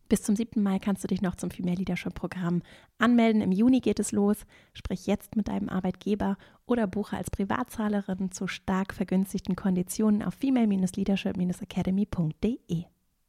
Bis zum 7. Mai kannst du dich noch zum Female Leadership Programm anmelden. Im Juni geht es los. Sprich jetzt mit deinem Arbeitgeber oder buche als Privatzahlerin zu stark vergünstigten Konditionen auf female-leadership-academy.de.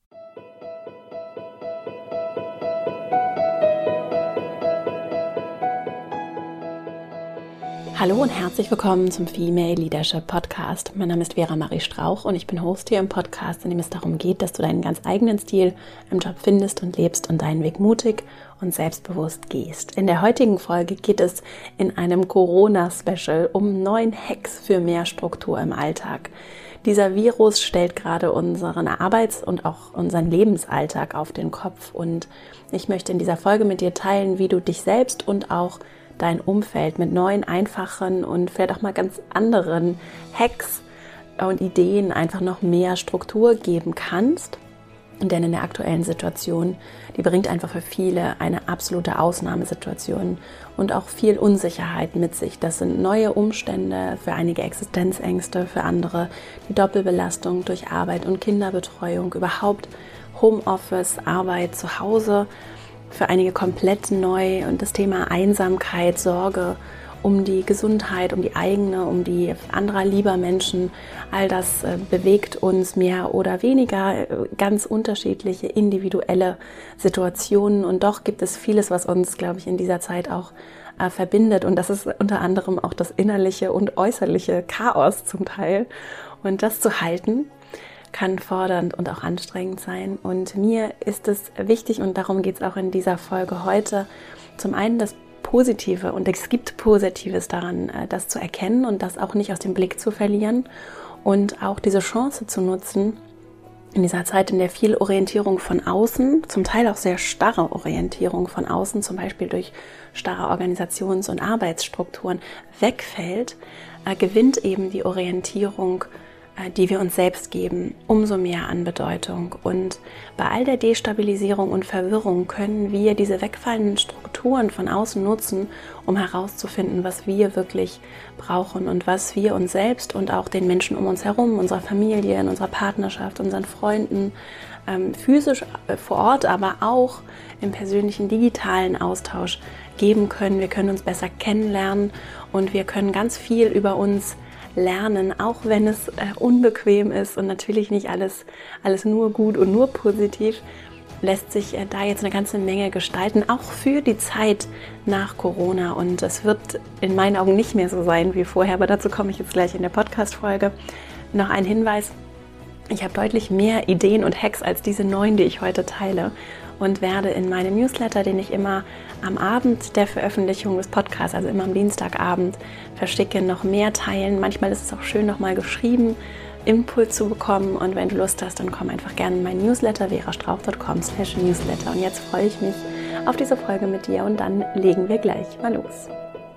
Hallo und herzlich willkommen zum Female Leadership Podcast. Mein Name ist Vera Marie Strauch und ich bin Host hier im Podcast, in dem es darum geht, dass du deinen ganz eigenen Stil im Job findest und lebst und deinen Weg mutig und selbstbewusst gehst. In der heutigen Folge geht es in einem Corona-Special um 9 Hacks für mehr Struktur im Alltag. Dieser Virus stellt gerade unseren Arbeits- und auch unseren Lebensalltag auf den Kopf und ich möchte in dieser Folge mit dir teilen, wie du dich selbst und auch dein Umfeld mit neuen, einfachen und vielleicht auch mal ganz anderen Hacks und Ideen einfach noch mehr Struktur geben kannst. Denn in der aktuellen Situation, die bringt einfach für viele eine absolute Ausnahmesituation und auch viel Unsicherheit mit sich. Das sind neue Umstände, für einige Existenzängste, für andere die Doppelbelastung durch Arbeit und Kinderbetreuung, überhaupt Homeoffice, Arbeit zu Hause, für einige komplett neu und das Thema Einsamkeit, Sorge um die Gesundheit, um die eigene, um die anderer lieber Menschen, all das bewegt uns mehr oder weniger, ganz unterschiedliche individuelle Situationen und doch gibt es vieles, was uns, glaube ich, in dieser Zeit auch verbindet und das ist unter anderem auch das innerliche und äußerliche Chaos zum Teil und das zu halten kann fordernd und auch anstrengend sein. Und mir ist es wichtig, und darum geht es auch in dieser Folge heute, zum einen das Positive, und es gibt Positives daran, das zu erkennen und das auch nicht aus dem Blick zu verlieren und auch diese Chance zu nutzen, in dieser Zeit, in der viel Orientierung von außen, zum Teil auch sehr starre Orientierung von außen, zum Beispiel durch starre Organisations- und Arbeitsstrukturen wegfällt, gewinnt eben die Orientierung, die wir uns selbst geben, umso mehr an Bedeutung. Und bei all der Destabilisierung und Verwirrung können wir diese wegfallenden Strukturen von außen nutzen, um herauszufinden, was wir wirklich brauchen und was wir uns selbst und auch den Menschen um uns herum, unserer Familie, in unserer Partnerschaft, unseren Freunden, physisch vor Ort, aber auch im persönlichen digitalen Austausch geben können. Wir können uns besser kennenlernen und wir können ganz viel über uns lernen, auch wenn es unbequem ist und natürlich nicht alles nur gut und nur positiv, lässt sich da jetzt eine ganze Menge gestalten, auch für die Zeit nach Corona. Und es wird in meinen Augen nicht mehr so sein wie vorher, aber dazu komme ich jetzt gleich in der Podcast-Folge. Noch ein Hinweis: Ich habe deutlich mehr Ideen und Hacks als diese 9, die ich heute teile und werde in meinem Newsletter, den ich immer am Abend der Veröffentlichung des Podcasts, also immer am Dienstagabend, verschicke, noch mehr teilen. Manchmal ist es auch schön, nochmal geschrieben, Input zu bekommen. Und wenn du Lust hast, dann komm einfach gerne in meinen Newsletter, verastrauch.com/newsletter. Und jetzt freue ich mich auf diese Folge mit dir und dann legen wir gleich mal los.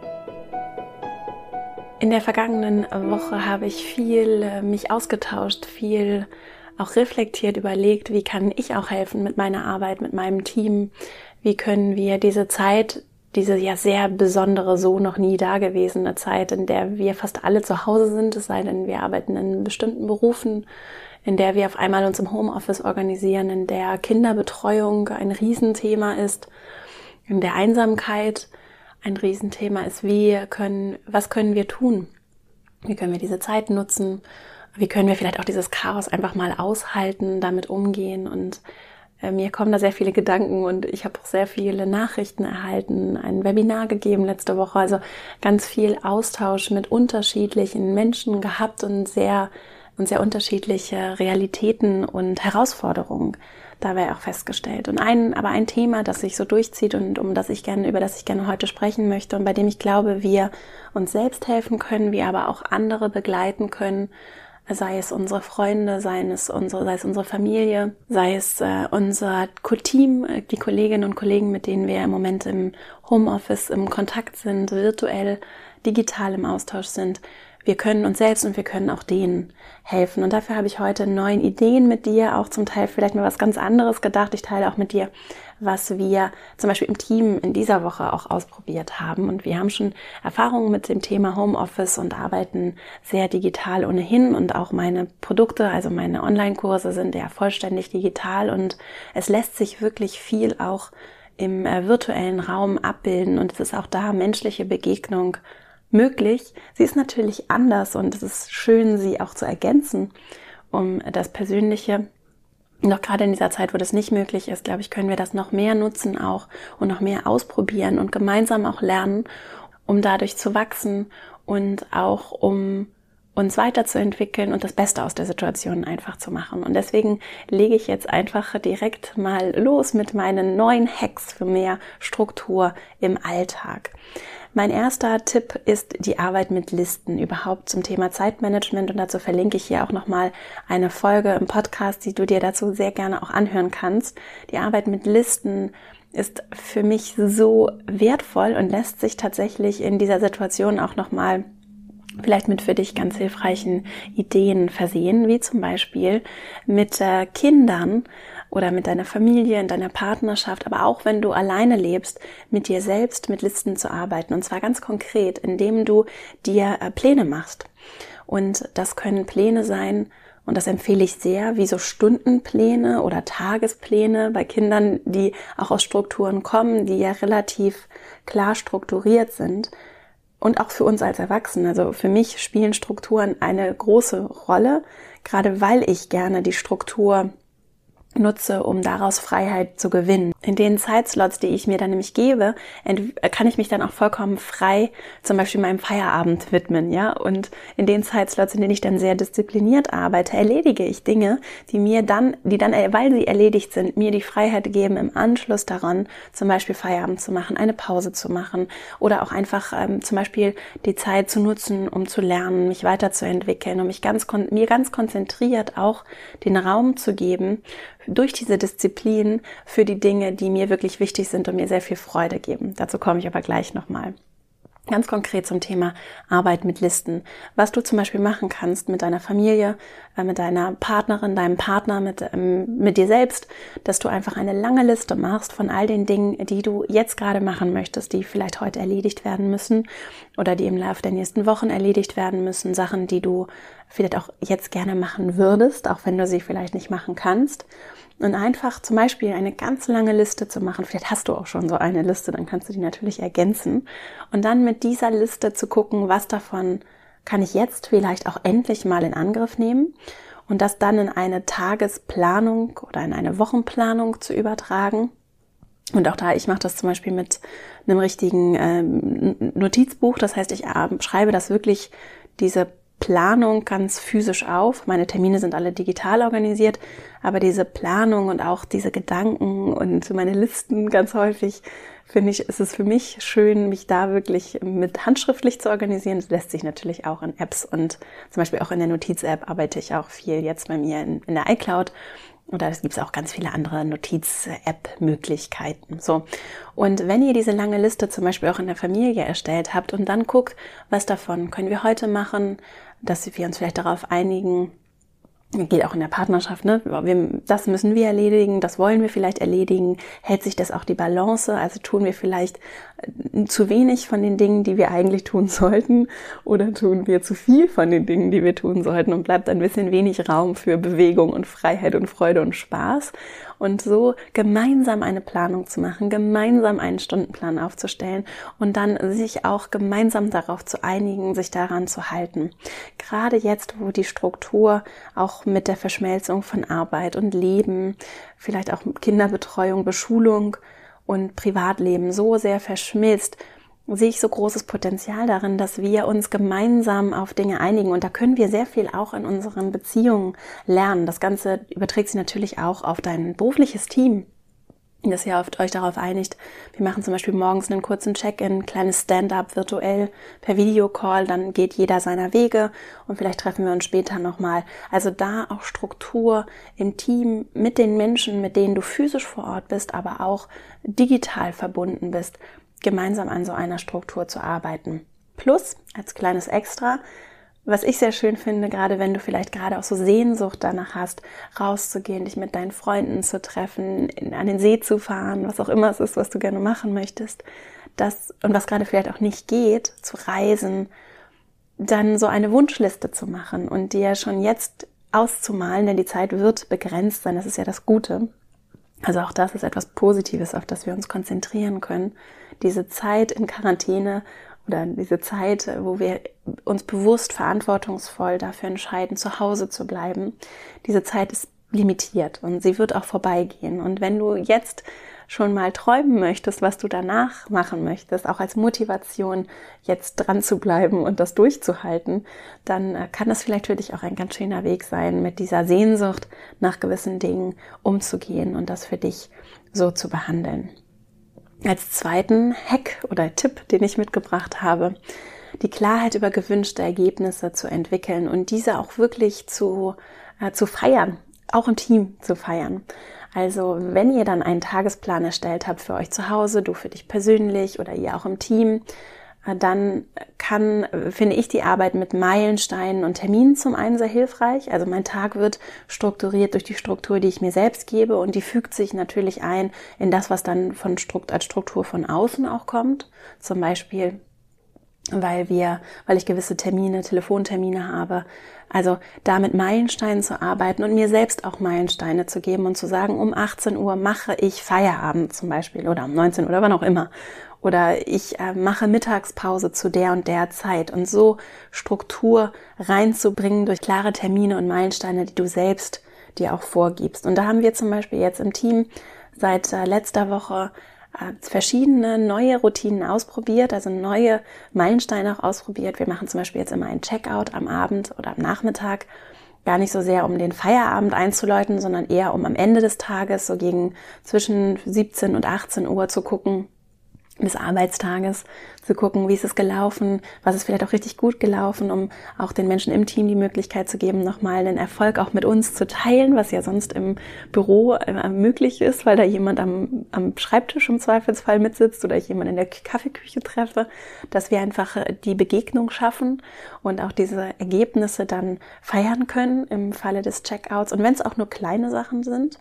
In der vergangenen Woche habe ich viel mich ausgetauscht, viel auch reflektiert, überlegt, wie kann ich auch helfen mit meiner Arbeit, mit meinem Team, wie können wir diese Zeit, diese ja sehr besondere, so noch nie dagewesene Zeit, in der wir fast alle zu Hause sind, es sei denn, wir arbeiten in bestimmten Berufen, in der wir auf einmal uns im Homeoffice organisieren, in der Kinderbetreuung ein Riesenthema ist, in der Einsamkeit ein Riesenthema ist, was können wir tun? Wie können wir diese Zeit nutzen? Wie können wir vielleicht auch dieses Chaos einfach mal aushalten, damit umgehen? Und mir kommen da sehr viele Gedanken und ich habe auch sehr viele Nachrichten erhalten, ein Webinar gegeben letzte Woche, also ganz viel Austausch mit unterschiedlichen Menschen gehabt und sehr unterschiedliche Realitäten und Herausforderungen dabei auch festgestellt. Und ein Thema, das sich so durchzieht und über das ich gerne heute sprechen möchte und bei dem ich glaube, wir uns selbst helfen können, wir aber auch andere begleiten können, sei es unsere Freunde, sei es unsere Familie, sei es unser Team, die Kolleginnen und Kollegen, mit denen wir im Moment im Homeoffice im Kontakt sind, virtuell, digital im Austausch sind, wir können uns selbst und wir können auch denen helfen. Und dafür habe ich heute 9 Ideen mit dir, auch zum Teil vielleicht mal was ganz anderes gedacht. Ich teile auch mit dir, was wir zum Beispiel im Team in dieser Woche auch ausprobiert haben. Und wir haben schon Erfahrungen mit dem Thema Homeoffice und arbeiten sehr digital ohnehin. Und auch meine Produkte, also meine Online-Kurse sind ja vollständig digital. Und es lässt sich wirklich viel auch im virtuellen Raum abbilden. Und es ist auch da menschliche Begegnung möglich. Sie ist natürlich anders und es ist schön, sie auch zu ergänzen, um das Persönliche. Noch gerade in dieser Zeit, wo das nicht möglich ist, glaube ich, können wir das noch mehr nutzen auch und noch mehr ausprobieren und gemeinsam auch lernen, um dadurch zu wachsen und auch um uns weiterzuentwickeln und das Beste aus der Situation einfach zu machen. Und deswegen lege ich jetzt einfach direkt mal los mit meinen 9 Hacks für mehr Struktur im Alltag. Mein erster Tipp ist die Arbeit mit Listen überhaupt zum Thema Zeitmanagement und dazu verlinke ich hier auch nochmal eine Folge im Podcast, die du dir dazu sehr gerne auch anhören kannst. Die Arbeit mit Listen ist für mich so wertvoll und lässt sich tatsächlich in dieser Situation auch nochmal vielleicht mit für dich ganz hilfreichen Ideen versehen, wie zum Beispiel mit Kindern oder mit deiner Familie, in deiner Partnerschaft, aber auch wenn du alleine lebst, mit dir selbst mit Listen zu arbeiten. Und zwar ganz konkret, indem du dir Pläne machst. Und das können Pläne sein, und das empfehle ich sehr, wie so Stundenpläne oder Tagespläne bei Kindern, die auch aus Strukturen kommen, die ja relativ klar strukturiert sind. Und auch für uns als Erwachsene, also für mich spielen Strukturen eine große Rolle, gerade weil ich gerne die Struktur nutze, um daraus Freiheit zu gewinnen. In den Zeitslots, die ich mir dann nämlich gebe, kann ich mich dann auch vollkommen frei zum Beispiel meinem Feierabend widmen, ja. Und in den Zeitslots, in denen ich dann sehr diszipliniert arbeite, erledige ich Dinge, die dann, weil sie erledigt sind, mir die Freiheit geben, im Anschluss daran zum Beispiel Feierabend zu machen, eine Pause zu machen oder auch einfach zum Beispiel die Zeit zu nutzen, um zu lernen, mich weiterzuentwickeln, um mir ganz konzentriert auch den Raum zu geben, durch diese Disziplin für die Dinge, die mir wirklich wichtig sind und mir sehr viel Freude geben. Dazu komme ich aber gleich nochmal. Ganz konkret zum Thema Arbeit mit Listen. Was du zum Beispiel machen kannst mit deiner Familie, mit deiner Partnerin, deinem Partner, mit dir selbst, dass du einfach eine lange Liste machst von all den Dingen, die du jetzt gerade machen möchtest, die vielleicht heute erledigt werden müssen oder die im Laufe der nächsten Wochen erledigt werden müssen. Sachen, die du vielleicht auch jetzt gerne machen würdest, auch wenn du sie vielleicht nicht machen kannst. Und einfach zum Beispiel eine ganz lange Liste zu machen. Vielleicht hast du auch schon so eine Liste, dann kannst du die natürlich ergänzen. Und dann mit dieser Liste zu gucken, was davon kann ich jetzt vielleicht auch endlich mal in Angriff nehmen und das dann in eine Tagesplanung oder in eine Wochenplanung zu übertragen. Und auch da, ich mache das zum Beispiel mit einem richtigen Notizbuch. Das heißt, ich schreibe das wirklich, diese Planung ganz physisch auf. Meine Termine sind alle digital organisiert, aber diese Planung und auch diese Gedanken und meine Listen ganz häufig, finde ich, ist es für mich schön, mich da wirklich mit handschriftlich zu organisieren. Das lässt sich natürlich auch in Apps und zum Beispiel auch in der Notiz-App arbeite ich auch viel jetzt bei mir in der iCloud. Oder es gibt auch ganz viele andere Notiz-App-Möglichkeiten. So. Und wenn ihr diese lange Liste zum Beispiel auch in der Familie erstellt habt und dann guckt, was davon können wir heute machen, dass wir uns vielleicht darauf einigen, geht auch in der Partnerschaft, ne? Das müssen wir erledigen, das wollen wir vielleicht erledigen. Hält sich das auch die Balance? Also tun wir vielleicht zu wenig von den Dingen, die wir eigentlich tun sollten, oder tun wir zu viel von den Dingen, die wir tun sollten und bleibt ein bisschen wenig Raum für Bewegung und Freiheit und Freude und Spaß? Und so gemeinsam eine Planung zu machen, gemeinsam einen Stundenplan aufzustellen und dann sich auch gemeinsam darauf zu einigen, sich daran zu halten. Gerade jetzt, wo die Struktur auch mit der Verschmelzung von Arbeit und Leben, vielleicht auch Kinderbetreuung, Beschulung und Privatleben so sehr verschmilzt, sehe ich so großes Potenzial darin, dass wir uns gemeinsam auf Dinge einigen. Und da können wir sehr viel auch in unseren Beziehungen lernen. Das Ganze überträgt sich natürlich auch auf dein berufliches Team, dass ihr euch darauf einigt. Wir machen zum Beispiel morgens einen kurzen Check-in, ein kleines Stand-up virtuell per Videocall, dann geht jeder seiner Wege und vielleicht treffen wir uns später nochmal. Also da auch Struktur im Team mit den Menschen, mit denen du physisch vor Ort bist, aber auch digital verbunden bist, gemeinsam an so einer Struktur zu arbeiten. Plus, als kleines Extra, Was ich sehr schön finde, gerade wenn du vielleicht gerade auch so Sehnsucht danach hast, rauszugehen, dich mit deinen Freunden zu treffen, an den See zu fahren, was auch immer es ist, was du gerne machen möchtest, und was gerade vielleicht auch nicht geht, zu reisen, dann so eine Wunschliste zu machen und dir schon jetzt auszumalen, denn die Zeit wird begrenzt sein, das ist ja das Gute. Also auch das ist etwas Positives, auf das wir uns konzentrieren können. Diese Zeit in Quarantäne oder diese Zeit, wo wir uns bewusst verantwortungsvoll dafür entscheiden, zu Hause zu bleiben, diese Zeit ist limitiert und sie wird auch vorbeigehen. Und wenn du jetzt schon mal träumen möchtest, was du danach machen möchtest, auch als Motivation jetzt dran zu bleiben und das durchzuhalten, dann kann das vielleicht für dich auch ein ganz schöner Weg sein, mit dieser Sehnsucht nach gewissen Dingen umzugehen und das für dich so zu behandeln. Als zweiten Hack oder Tipp, den ich mitgebracht habe, die Klarheit über gewünschte Ergebnisse zu entwickeln und diese auch wirklich zu feiern, auch im Team zu feiern. Also wenn ihr dann einen Tagesplan erstellt habt für euch zu Hause, du für dich persönlich oder ihr auch im Team, dann finde ich die Arbeit mit Meilensteinen und Terminen zum einen sehr hilfreich. Also mein Tag wird strukturiert durch die Struktur, die ich mir selbst gebe und die fügt sich natürlich ein in das, was dann als Struktur von außen auch kommt. Zum Beispiel, weil ich gewisse Telefontermine habe. Also da mit Meilensteinen zu arbeiten und mir selbst auch Meilensteine zu geben und zu sagen, um 18 Uhr mache ich Feierabend zum Beispiel oder um 19 oder wann auch immer. Oder ich mache Mittagspause zu der und der Zeit und so Struktur reinzubringen durch klare Termine und Meilensteine, die du selbst dir auch vorgibst. Und da haben wir zum Beispiel jetzt im Team seit letzter Woche verschiedene neue Routinen ausprobiert, also neue Meilensteine auch ausprobiert. Wir machen zum Beispiel jetzt immer einen Checkout am Abend oder am Nachmittag, gar nicht so sehr, um den Feierabend einzuläuten, sondern eher, um am Ende des Tages, so gegen zwischen 17 und 18 Uhr zu gucken, des Arbeitstages, zu gucken, wie ist es gelaufen, was ist vielleicht auch richtig gut gelaufen, um auch den Menschen im Team die Möglichkeit zu geben, nochmal den Erfolg auch mit uns zu teilen, was ja sonst im Büro möglich ist, weil da jemand am Schreibtisch im Zweifelsfall mitsitzt oder ich jemanden in der Kaffeeküche treffe, dass wir einfach die Begegnung schaffen und auch diese Ergebnisse dann feiern können im Falle des Checkouts. Und wenn es auch nur kleine Sachen sind,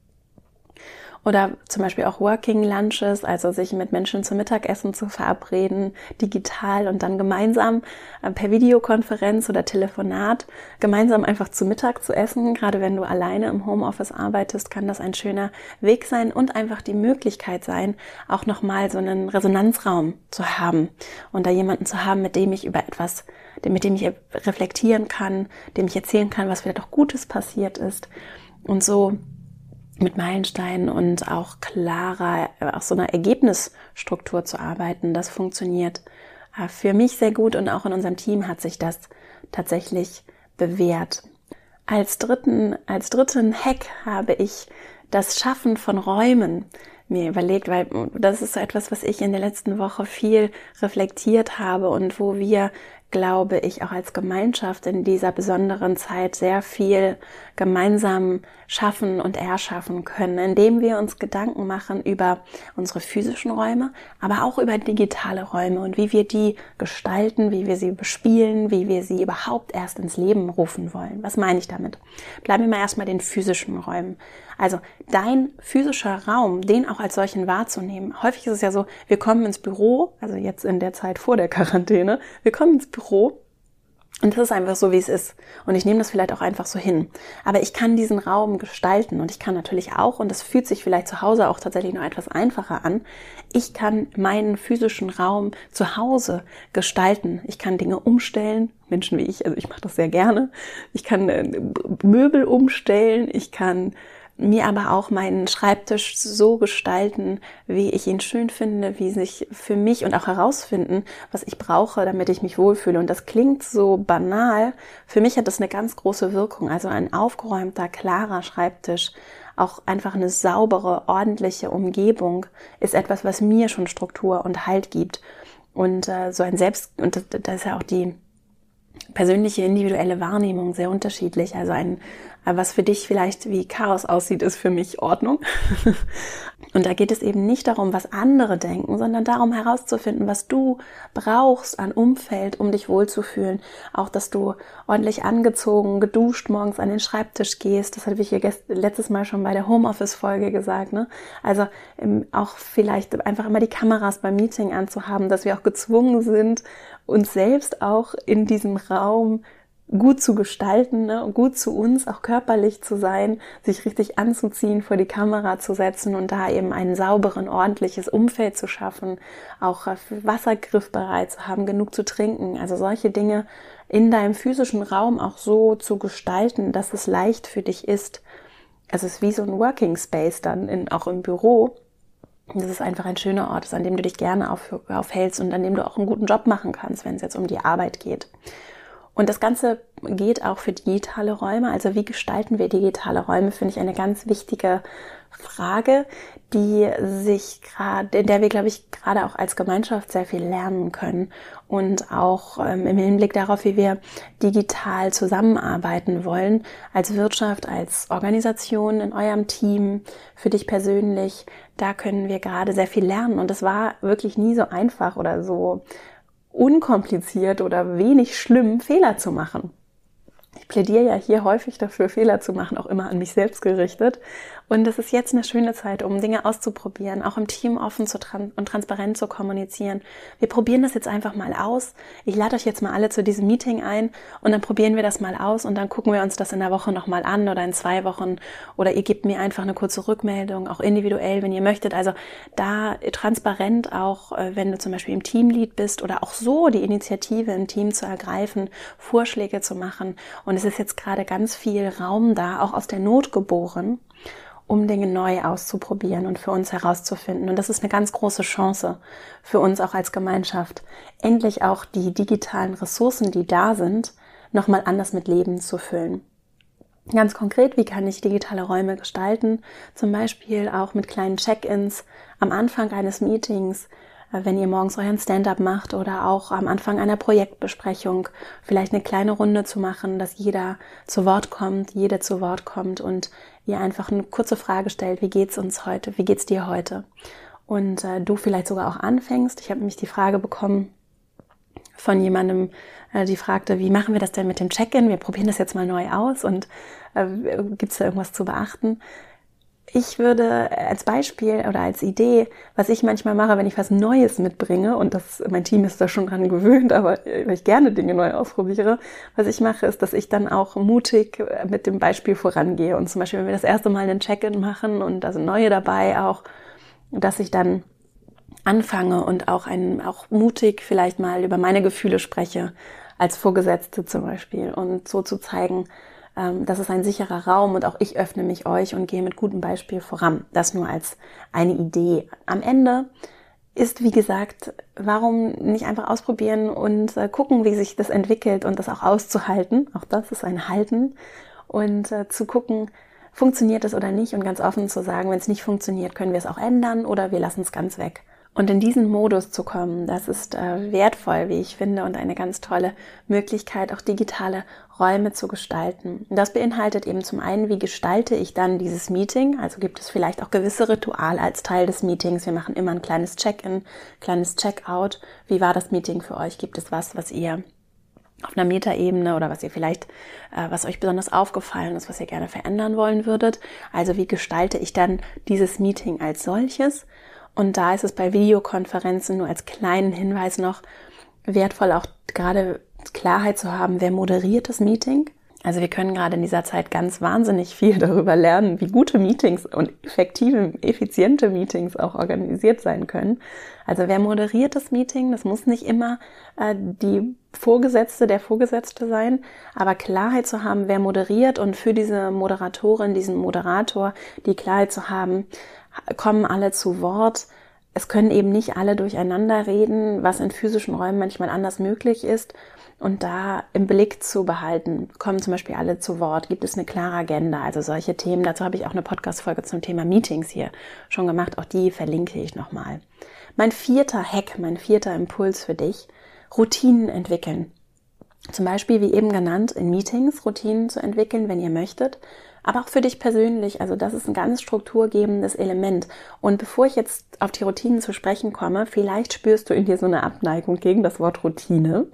oder zum Beispiel auch Working Lunches, also sich mit Menschen zum Mittagessen zu verabreden, digital und dann gemeinsam per Videokonferenz oder Telefonat gemeinsam einfach zu Mittag zu essen. Gerade wenn du alleine im Homeoffice arbeitest, kann das ein schöner Weg sein und einfach die Möglichkeit sein, auch nochmal so einen Resonanzraum zu haben und da jemanden zu haben, mit dem ich reflektieren kann, dem ich erzählen kann, was vielleicht auch Gutes passiert ist und so mit Meilensteinen und auch auch so einer Ergebnisstruktur zu arbeiten. Das funktioniert für mich sehr gut und auch in unserem Team hat sich das tatsächlich bewährt. Als dritten Hack habe ich das Schaffen von Räumen mir überlegt, weil das ist so etwas, was ich in der letzten Woche viel reflektiert habe und wo wir, glaube ich, auch als Gemeinschaft in dieser besonderen Zeit sehr viel gemeinsam schaffen und erschaffen können, indem wir uns Gedanken machen über unsere physischen Räume, aber auch über digitale Räume und wie wir die gestalten, wie wir sie bespielen, wie wir sie überhaupt erst ins Leben rufen wollen. Was meine ich damit? Bleiben wir mal erstmal den physischen Räumen. Also dein physischer Raum, den auch als solchen wahrzunehmen. Häufig ist es ja so, wir kommen ins Büro, also jetzt in der Zeit vor der Quarantäne, wir kommen ins Büro und das ist einfach so, wie es ist. Und ich nehme das vielleicht auch einfach so hin. Aber ich kann diesen Raum gestalten und ich kann natürlich auch, und das fühlt sich vielleicht zu Hause auch tatsächlich noch etwas einfacher an, ich kann meinen physischen Raum zu Hause gestalten. Ich kann Dinge umstellen, Menschen wie ich, also ich mache das sehr gerne. Ich kann Möbel umstellen, ich kann mir aber auch meinen Schreibtisch so gestalten, wie ich ihn schön finde, wie sich für mich und auch herausfinden, was ich brauche, damit ich mich wohlfühle. Und das klingt so banal. Für mich hat das eine ganz große Wirkung. Also ein aufgeräumter, klarer Schreibtisch, auch einfach eine saubere, ordentliche Umgebung ist etwas, was mir schon Struktur und Halt gibt. Und und da ist ja auch die persönliche, individuelle Wahrnehmung sehr unterschiedlich. Also ein Was für dich vielleicht wie Chaos aussieht, ist für mich Ordnung. Und da geht es eben nicht darum, was andere denken, sondern darum herauszufinden, was du brauchst an Umfeld, um dich wohlzufühlen. Auch, dass du ordentlich angezogen, geduscht morgens an den Schreibtisch gehst. Das hatte ich hier letztes Mal schon bei der Homeoffice-Folge gesagt, ne? Also auch vielleicht einfach immer die Kameras beim Meeting anzuhaben, dass wir auch gezwungen sind, uns selbst auch in diesem Raum gut zu gestalten, ne? Gut zu uns, auch körperlich zu sein, sich richtig anzuziehen, vor die Kamera zu setzen und da eben ein sauberes, ordentliches Umfeld zu schaffen, auch Wassergriff bereit zu haben, genug zu trinken. Also solche Dinge in deinem physischen Raum auch so zu gestalten, dass es leicht für dich ist. Also es ist wie so ein Working Space dann auch im Büro. Das ist einfach ein schöner Ort, an dem du dich gerne aufhältst und an dem du auch einen guten Job machen kannst, wenn es jetzt um die Arbeit geht. Und das Ganze geht auch für digitale Räume. Also wie gestalten wir digitale Räume, finde ich eine ganz wichtige Frage, in der wir, glaube ich, gerade auch als Gemeinschaft sehr viel lernen können. Und auch im Hinblick darauf, wie wir digital zusammenarbeiten wollen, als Wirtschaft, als Organisation, in eurem Team, für dich persönlich, da können wir gerade sehr viel lernen. Und es war wirklich nie so einfach oder so unkompliziert oder wenig schlimm, Fehler zu machen. Ich plädiere ja hier häufig dafür, Fehler zu machen, auch immer an mich selbst gerichtet. Und es ist jetzt eine schöne Zeit, um Dinge auszuprobieren, auch im Team offen und transparent zu kommunizieren. Wir probieren das jetzt einfach mal aus. Ich lade euch jetzt mal alle zu diesem Meeting ein und dann probieren wir das mal aus und dann gucken wir uns das in der Woche nochmal an oder in 2 Wochen oder ihr gebt mir einfach eine kurze Rückmeldung, auch individuell, wenn ihr möchtet. Also da transparent auch, wenn du zum Beispiel im Teamlead bist oder auch so die Initiative im Team zu ergreifen, Vorschläge zu machen. Und es ist jetzt gerade ganz viel Raum da, auch aus der Not geboren, um Dinge neu auszuprobieren und für uns herauszufinden. Und das ist eine ganz große Chance für uns auch als Gemeinschaft, endlich auch die digitalen Ressourcen, die da sind, nochmal anders mit Leben zu füllen. Ganz konkret, wie kann ich digitale Räume gestalten? Zum Beispiel auch mit kleinen Check-ins am Anfang eines Meetings, wenn ihr morgens euren Stand-up macht oder auch am Anfang einer Projektbesprechung vielleicht eine kleine Runde zu machen, dass jeder zu Wort kommt, jede zu Wort kommt und ihr einfach eine kurze Frage stellt, wie geht's uns heute, wie geht's dir heute? Und du vielleicht sogar auch anfängst. Ich habe nämlich die Frage bekommen von jemandem, die fragte, wie machen wir das denn mit dem Check-in? Wir probieren das jetzt mal neu aus und gibt's da irgendwas zu beachten? Ich würde als Beispiel oder als Idee, was ich manchmal mache, wenn ich was Neues mitbringe, und mein Team ist da schon dran gewöhnt, aber weil ich gerne Dinge neu ausprobiere, was ich mache, ist, dass ich dann auch mutig mit dem Beispiel vorangehe. Und zum Beispiel, wenn wir das erste Mal einen Check-in machen und da sind neue dabei auch, dass ich dann anfange und auch mutig vielleicht mal über meine Gefühle spreche, als Vorgesetzte zum Beispiel, und so zu zeigen, das ist ein sicherer Raum und auch ich öffne mich euch und gehe mit gutem Beispiel voran. Das nur als eine Idee. Am Ende ist, wie gesagt, warum nicht einfach ausprobieren und gucken, wie sich das entwickelt und das auch auszuhalten. Auch das ist ein Halten. Und zu gucken, funktioniert es oder nicht, und ganz offen zu sagen, wenn es nicht funktioniert, können wir es auch ändern oder wir lassen es ganz weg. Und in diesen Modus zu kommen, das ist wertvoll, wie ich finde, und eine ganz tolle Möglichkeit, auch digitale Räume zu gestalten. Und das beinhaltet eben zum einen, wie gestalte ich dann dieses Meeting? Also gibt es vielleicht auch gewisse Rituale als Teil des Meetings. Wir machen immer ein kleines Check-in, kleines Check-out. Wie war das Meeting für euch? Gibt es was ihr auf einer Metaebene oder was ihr vielleicht, was euch besonders aufgefallen ist, was ihr gerne verändern wollen würdet? Also wie gestalte ich dann dieses Meeting als solches? Und da ist es bei Videokonferenzen nur als kleinen Hinweis noch wertvoll, auch gerade Klarheit zu haben, wer moderiert das Meeting. Also wir können gerade in dieser Zeit ganz wahnsinnig viel darüber lernen, wie gute Meetings und effektive, effiziente Meetings auch organisiert sein können. Also wer moderiert das Meeting? Das muss nicht immer die Vorgesetzte, der Vorgesetzte sein, aber Klarheit zu haben, wer moderiert, und für diese Moderatorin, diesen Moderator, die Klarheit zu haben, kommen alle zu Wort. Es können eben nicht alle durcheinander reden, was in physischen Räumen manchmal anders möglich ist. Und da im Blick zu behalten, kommen zum Beispiel alle zu Wort, gibt es eine klare Agenda, also solche Themen. Dazu habe ich auch eine Podcast-Folge zum Thema Meetings hier schon gemacht, auch die verlinke ich nochmal. Mein vierter Impuls für dich: Routinen entwickeln. Zum Beispiel, wie eben genannt, in Meetings Routinen zu entwickeln, wenn ihr möchtet, aber auch für dich persönlich. Also das ist ein ganz strukturgebendes Element. Und bevor ich jetzt auf die Routinen zu sprechen komme, vielleicht spürst du in dir so eine Abneigung gegen das Wort Routine,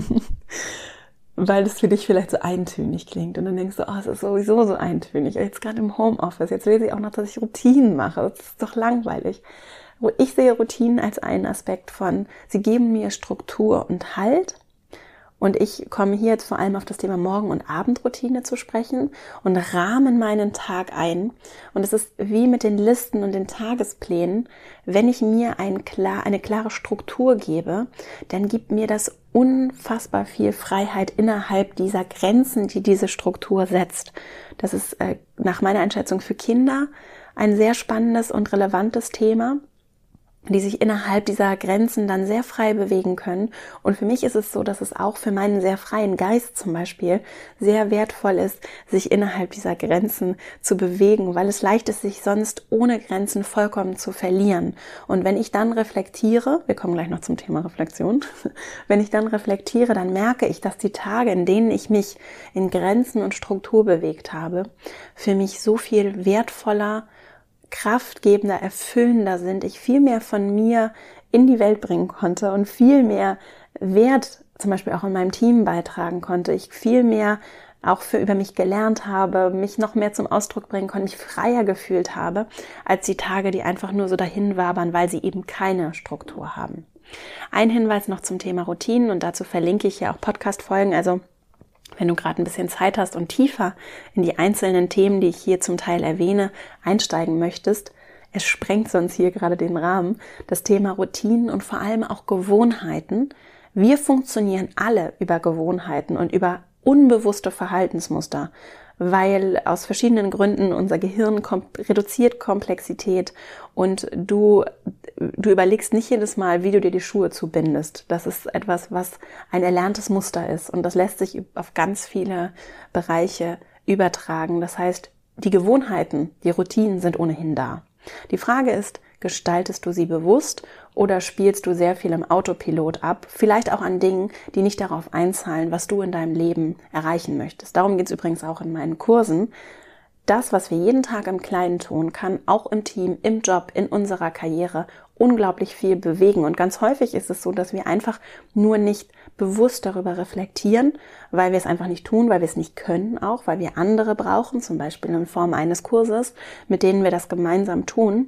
weil es für dich vielleicht so eintönig klingt. Und dann denkst du, oh, es ist sowieso so eintönig. Jetzt gerade im Homeoffice, jetzt will ich auch noch, dass ich Routinen mache. Das ist doch langweilig. Ich sehe Routinen als einen Aspekt von, sie geben mir Struktur und Halt. Und ich komme hier jetzt vor allem auf das Thema Morgen- und Abendroutine zu sprechen und rahmen meinen Tag ein. Und es ist wie mit den Listen und den Tagesplänen, wenn ich mir eine klare Struktur gebe, dann gibt mir das unfassbar viel Freiheit innerhalb dieser Grenzen, die diese Struktur setzt. Das ist nach meiner Einschätzung für Kinder ein sehr spannendes und relevantes Thema, die sich innerhalb dieser Grenzen dann sehr frei bewegen können. Und für mich ist es so, dass es auch für meinen sehr freien Geist zum Beispiel sehr wertvoll ist, sich innerhalb dieser Grenzen zu bewegen, weil es leicht ist, sich sonst ohne Grenzen vollkommen zu verlieren. Und wenn ich dann reflektiere, wir kommen gleich noch zum Thema Reflexion, wenn ich dann reflektiere, dann merke ich, dass die Tage, in denen ich mich in Grenzen und Struktur bewegt habe, für mich so viel wertvoller, kraftgebender, erfüllender sind, ich viel mehr von mir in die Welt bringen konnte und viel mehr Wert zum Beispiel auch in meinem Team beitragen konnte, ich viel mehr auch über mich gelernt habe, mich noch mehr zum Ausdruck bringen konnte, mich freier gefühlt habe, als die Tage, die einfach nur so dahin wabern, weil sie eben keine Struktur haben. Ein Hinweis noch zum Thema Routinen und dazu verlinke ich ja auch Podcast-Folgen, also wenn du gerade ein bisschen Zeit hast und tiefer in die einzelnen Themen, die ich hier zum Teil erwähne, einsteigen möchtest, es sprengt sonst hier gerade den Rahmen, das Thema Routinen und vor allem auch Gewohnheiten. Wir funktionieren alle über Gewohnheiten und über unbewusste Verhaltensmuster, weil aus verschiedenen Gründen unser Gehirn reduziert Komplexität und du überlegst nicht jedes Mal, wie du dir die Schuhe zubindest. Das ist etwas, was ein erlerntes Muster ist und das lässt sich auf ganz viele Bereiche übertragen. Das heißt, die Gewohnheiten, die Routinen sind ohnehin da. Die Frage ist, gestaltest du sie bewusst oder spielst du sehr viel im Autopilot ab? Vielleicht auch an Dingen, die nicht darauf einzahlen, was du in deinem Leben erreichen möchtest. Darum geht es übrigens auch in meinen Kursen. Das, was wir jeden Tag im Kleinen tun, kann auch im Team, im Job, in unserer Karriere unglaublich viel bewegen. Und ganz häufig ist es so, dass wir einfach nur nicht bewusst darüber reflektieren, weil wir es einfach nicht tun, weil wir es nicht können auch, weil wir andere brauchen, zum Beispiel in Form eines Kurses, mit denen wir das gemeinsam tun,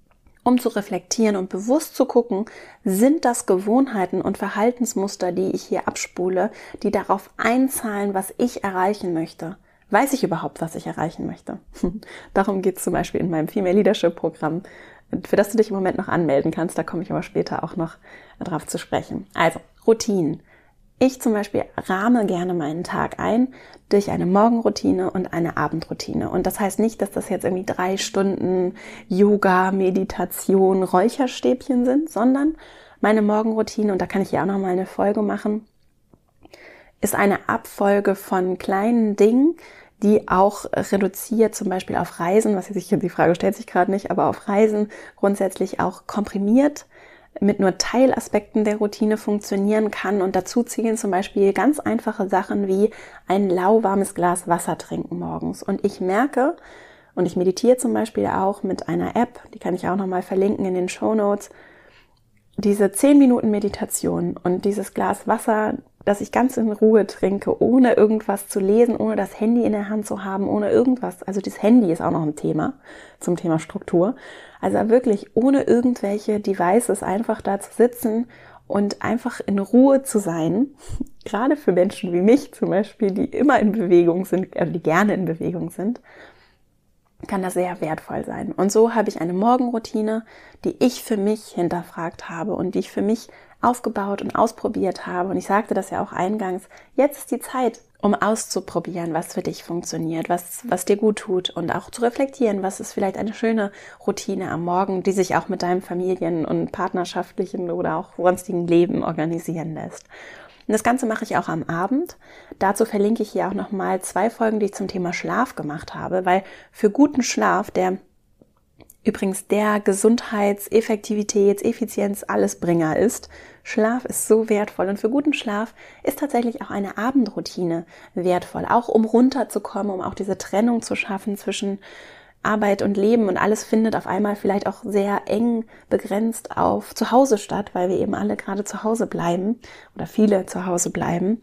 um zu reflektieren und bewusst zu gucken, sind das Gewohnheiten und Verhaltensmuster, die ich hier abspule, die darauf einzahlen, was ich erreichen möchte. Weiß ich überhaupt, was ich erreichen möchte? Darum geht es zum Beispiel in meinem Female Leadership Programm, für das du dich im Moment noch anmelden kannst. Da komme ich aber später auch noch drauf zu sprechen. Also, Routinen. Ich zum Beispiel rahme gerne meinen Tag ein durch eine Morgenroutine und eine Abendroutine. Und das heißt nicht, dass das jetzt irgendwie 3 Stunden Yoga, Meditation, Räucherstäbchen sind, sondern meine Morgenroutine, und da kann ich ja auch noch mal eine Folge machen, ist eine Abfolge von kleinen Dingen, die auch reduziert, zum Beispiel auf Reisen, die Frage stellt sich gerade nicht, aber auf Reisen grundsätzlich auch komprimiert mit nur Teilaspekten der Routine funktionieren kann und dazu zählen zum Beispiel ganz einfache Sachen wie ein lauwarmes Glas Wasser trinken morgens. Und ich merke, und ich meditiere zum Beispiel auch mit einer App, die kann ich auch nochmal verlinken in den Shownotes, diese 10 Minuten Meditation und dieses Glas Wasser, das ich ganz in Ruhe trinke, ohne irgendwas zu lesen, ohne das Handy in der Hand zu haben, ohne irgendwas. Also das Handy ist auch noch ein Thema zum Thema Struktur. Also wirklich ohne irgendwelche Devices einfach da zu sitzen und einfach in Ruhe zu sein. Gerade für Menschen wie mich zum Beispiel, die immer in Bewegung sind, die gerne in Bewegung sind, kann das sehr wertvoll sein. Und so habe ich eine Morgenroutine, die ich für mich hinterfragt habe und die ich für mich aufgebaut und ausprobiert habe. Und ich sagte das ja auch eingangs, jetzt ist die Zeit, um auszuprobieren, was für dich funktioniert, was dir gut tut und auch zu reflektieren, was ist vielleicht eine schöne Routine am Morgen, die sich auch mit deinem Familien- und partnerschaftlichen oder auch sonstigen Leben organisieren lässt. Und das Ganze mache ich auch am Abend. Dazu verlinke ich hier auch nochmal 2 Folgen, die ich zum Thema Schlaf gemacht habe, weil für guten Schlaf, der übrigens der Gesundheits-, Effektivitäts-, Effizienz-, Allesbringer ist. Schlaf ist so wertvoll und für guten Schlaf ist tatsächlich auch eine Abendroutine wertvoll, auch um runterzukommen, um auch diese Trennung zu schaffen zwischen Arbeit und Leben und alles findet auf einmal vielleicht auch sehr eng begrenzt auf zu Hause statt, weil wir eben alle gerade zu Hause bleiben oder viele zu Hause bleiben.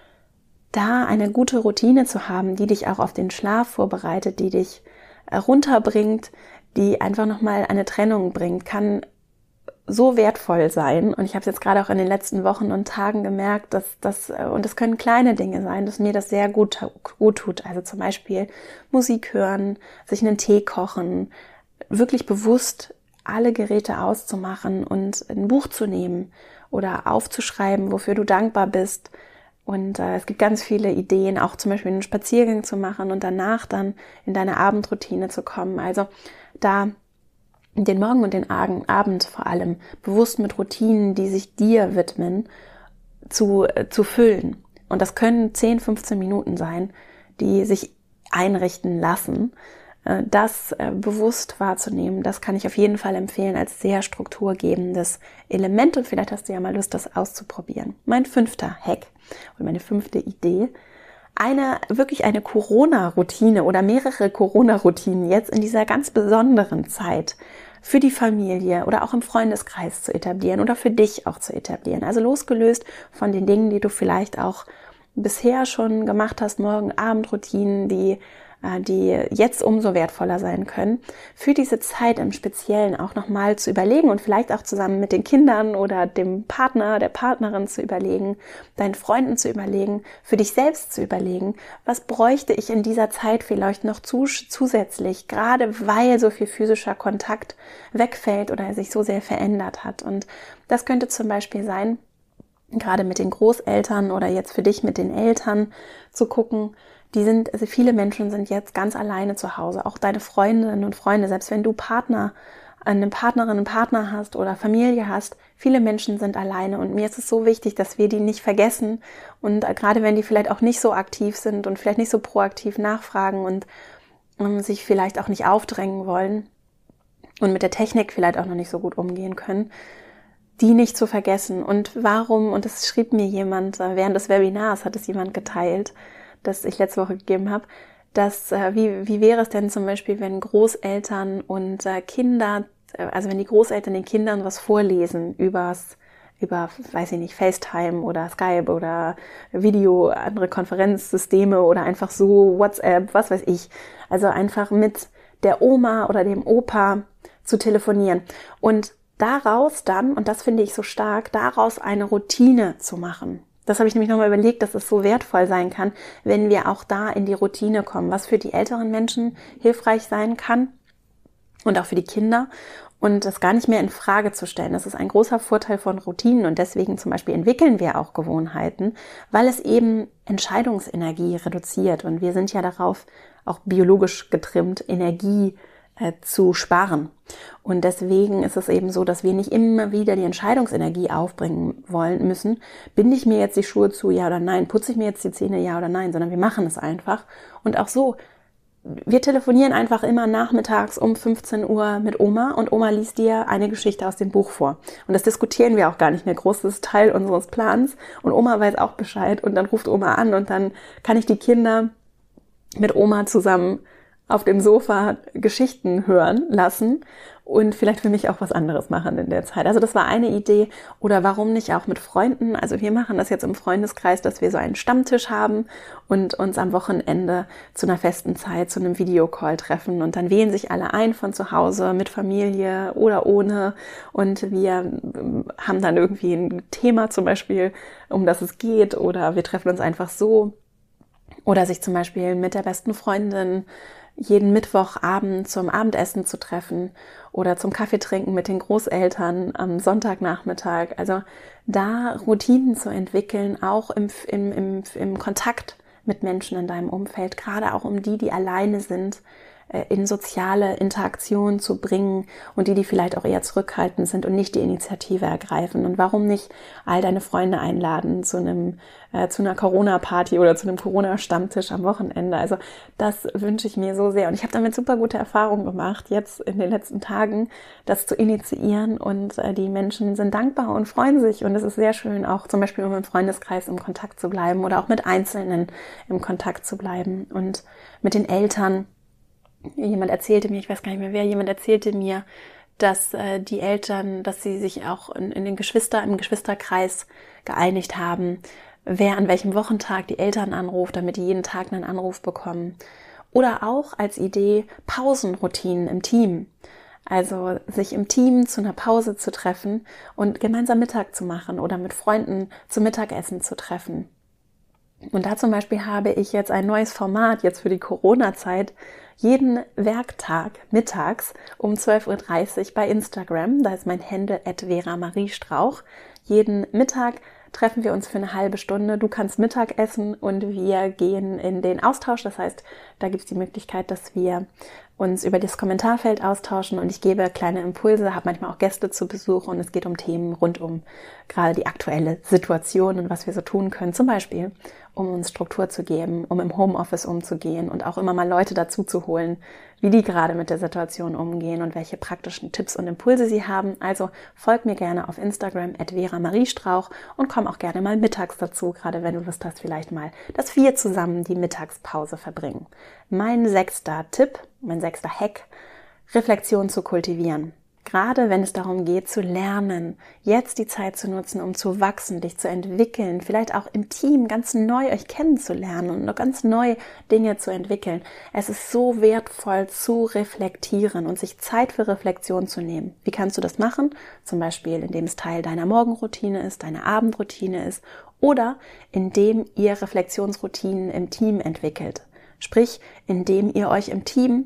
Da eine gute Routine zu haben, die dich auch auf den Schlaf vorbereitet, die dich runterbringt, die einfach nochmal eine Trennung bringt, kann so wertvoll sein. Und ich habe es jetzt gerade auch in den letzten Wochen und Tagen gemerkt, dass und das können kleine Dinge sein, dass mir das sehr gut tut. Also zum Beispiel Musik hören, sich einen Tee kochen, wirklich bewusst alle Geräte auszumachen und ein Buch zu nehmen oder aufzuschreiben, wofür du dankbar bist. Und es gibt ganz viele Ideen, auch zum Beispiel einen Spaziergang zu machen und danach dann in deine Abendroutine zu kommen. Also da den Morgen und den Abend vor allem bewusst mit Routinen, die sich dir widmen, zu füllen. Und das können 10, 15 Minuten sein, die sich einrichten lassen. Das bewusst wahrzunehmen, das kann ich auf jeden Fall empfehlen als sehr strukturgebendes Element. Und vielleicht hast du ja mal Lust, das auszuprobieren. Mein 5. Hack oder meine 5. Idee: wirklich eine Corona-Routine oder mehrere Corona-Routinen jetzt in dieser ganz besonderen Zeit für die Familie oder auch im Freundeskreis zu etablieren oder für dich auch zu etablieren. Also losgelöst von den Dingen, die du vielleicht auch bisher schon gemacht hast, Morgen-Abend-Routinen, die jetzt umso wertvoller sein können, für diese Zeit im Speziellen auch nochmal zu überlegen und vielleicht auch zusammen mit den Kindern oder dem Partner, der Partnerin zu überlegen, deinen Freunden zu überlegen, für dich selbst zu überlegen, was bräuchte ich in dieser Zeit vielleicht noch zusätzlich, gerade weil so viel physischer Kontakt wegfällt oder sich so sehr verändert hat. Und das könnte zum Beispiel sein, gerade mit den Großeltern oder jetzt für dich mit den Eltern zu gucken, also viele Menschen sind jetzt ganz alleine zu Hause, auch deine Freundinnen und Freunde, selbst wenn du eine Partnerin, einen Partner hast oder Familie hast, viele Menschen sind alleine und mir ist es so wichtig, dass wir die nicht vergessen und gerade wenn die vielleicht auch nicht so aktiv sind und vielleicht nicht so proaktiv nachfragen und sich vielleicht auch nicht aufdrängen wollen und mit der Technik vielleicht auch noch nicht so gut umgehen können, die nicht zu vergessen. Und warum, und das schrieb mir jemand, während des Webinars hat es jemand geteilt, das ich letzte Woche gegeben habe, dass wie wäre es denn zum Beispiel, wenn Großeltern und Kinder, also wenn die Großeltern den Kindern was vorlesen über, weiß ich nicht, FaceTime oder Skype oder Video, andere Konferenzsysteme oder einfach so WhatsApp, was weiß ich. Also einfach mit der Oma oder dem Opa zu telefonieren und daraus dann, und das finde ich so stark, daraus eine Routine zu machen. Das habe ich nämlich nochmal überlegt, dass es so wertvoll sein kann, wenn wir auch da in die Routine kommen, was für die älteren Menschen hilfreich sein kann und auch für die Kinder und das gar nicht mehr in Frage zu stellen. Das ist ein großer Vorteil von Routinen und deswegen zum Beispiel entwickeln wir auch Gewohnheiten, weil es eben Entscheidungsenergie reduziert und wir sind ja darauf auch biologisch getrimmt, Energie zu sparen. Und deswegen ist es eben so, dass wir nicht immer wieder die Entscheidungsenergie aufbringen müssen. Binde ich mir jetzt die Schuhe zu, ja oder nein? Putze ich mir jetzt die Zähne, ja oder nein? Sondern wir machen es einfach. Und auch so, wir telefonieren einfach immer nachmittags um 15 Uhr mit Oma und Oma liest dir eine Geschichte aus dem Buch vor. Und das diskutieren wir auch gar nicht mehr groß, das ist Teil unseres Plans. Und Oma weiß auch Bescheid und dann ruft Oma an und dann kann ich die Kinder mit Oma zusammen auf dem Sofa Geschichten hören lassen und vielleicht für mich auch was anderes machen in der Zeit. Also das war eine Idee. Oder warum nicht auch mit Freunden? Also wir machen das jetzt im Freundeskreis, dass wir so einen Stammtisch haben und uns am Wochenende zu einer festen Zeit zu einem Videocall treffen. Und dann wählen sich alle ein von zu Hause mit Familie oder ohne. Und wir haben dann irgendwie ein Thema zum Beispiel, um das es geht. Oder wir treffen uns einfach so. Oder sich zum Beispiel mit der besten Freundin jeden Mittwochabend zum Abendessen zu treffen oder zum Kaffee trinken mit den Großeltern am Sonntagnachmittag. Also da Routinen zu entwickeln, auch im Kontakt mit Menschen in deinem Umfeld, gerade auch um die alleine sind, in soziale Interaktion zu bringen und die vielleicht auch eher zurückhaltend sind und nicht die Initiative ergreifen. Und warum nicht all deine Freunde einladen zu einer Corona-Party oder zu einem Corona-Stammtisch am Wochenende? Also das wünsche ich mir so sehr. Und ich habe damit super gute Erfahrungen gemacht, jetzt in den letzten Tagen das zu initiieren. Und die Menschen sind dankbar und freuen sich. Und es ist sehr schön, auch zum Beispiel im Freundeskreis im Kontakt zu bleiben oder auch mit Einzelnen im Kontakt zu bleiben. Und mit den Eltern. Jemand erzählte mir, ich weiß gar nicht mehr wer, jemand erzählte mir, dass die Eltern, dass sie sich auch im Geschwisterkreis geeinigt haben, wer an welchem Wochentag die Eltern anruft, damit die jeden Tag einen Anruf bekommen. Oder auch als Idee Pausenroutinen im Team. Also sich im Team zu einer Pause zu treffen und gemeinsam Mittag zu machen oder mit Freunden zum Mittagessen zu treffen. Und da zum Beispiel habe ich jetzt ein neues Format, jetzt für die Corona-Zeit, jeden Werktag mittags um 12.30 Uhr bei Instagram. Da ist mein Handle @VeraMarieStrauch. Jeden Mittag treffen wir uns für eine halbe Stunde. Du kannst Mittag essen und wir gehen in den Austausch. Das heißt, da gibt es die Möglichkeit, dass wir uns über das Kommentarfeld austauschen und ich gebe kleine Impulse, habe manchmal auch Gäste zu Besuch und es geht um Themen rund um gerade die aktuelle Situation und was wir so tun können. Zum Beispiel, um uns Struktur zu geben, um im Homeoffice umzugehen und auch immer mal Leute dazu zu holen, wie die gerade mit der Situation umgehen und welche praktischen Tipps und Impulse sie haben. Also folg mir gerne auf Instagram @VeraMarieStrauch und komm auch gerne mal mittags dazu, gerade wenn du Lust hast, vielleicht mal, dass wir zusammen die Mittagspause verbringen. Mein 6. Tipp, mein 6. Hack, Reflexion zu kultivieren. Gerade wenn es darum geht, zu lernen, jetzt die Zeit zu nutzen, um zu wachsen, dich zu entwickeln, vielleicht auch im Team ganz neu euch kennenzulernen und noch ganz neu Dinge zu entwickeln. Es ist so wertvoll zu reflektieren und sich Zeit für Reflexion zu nehmen. Wie kannst du das machen? Zum Beispiel, indem es Teil deiner Morgenroutine ist, deiner Abendroutine ist oder indem ihr Reflexionsroutinen im Team entwickelt. Sprich, indem ihr euch im Team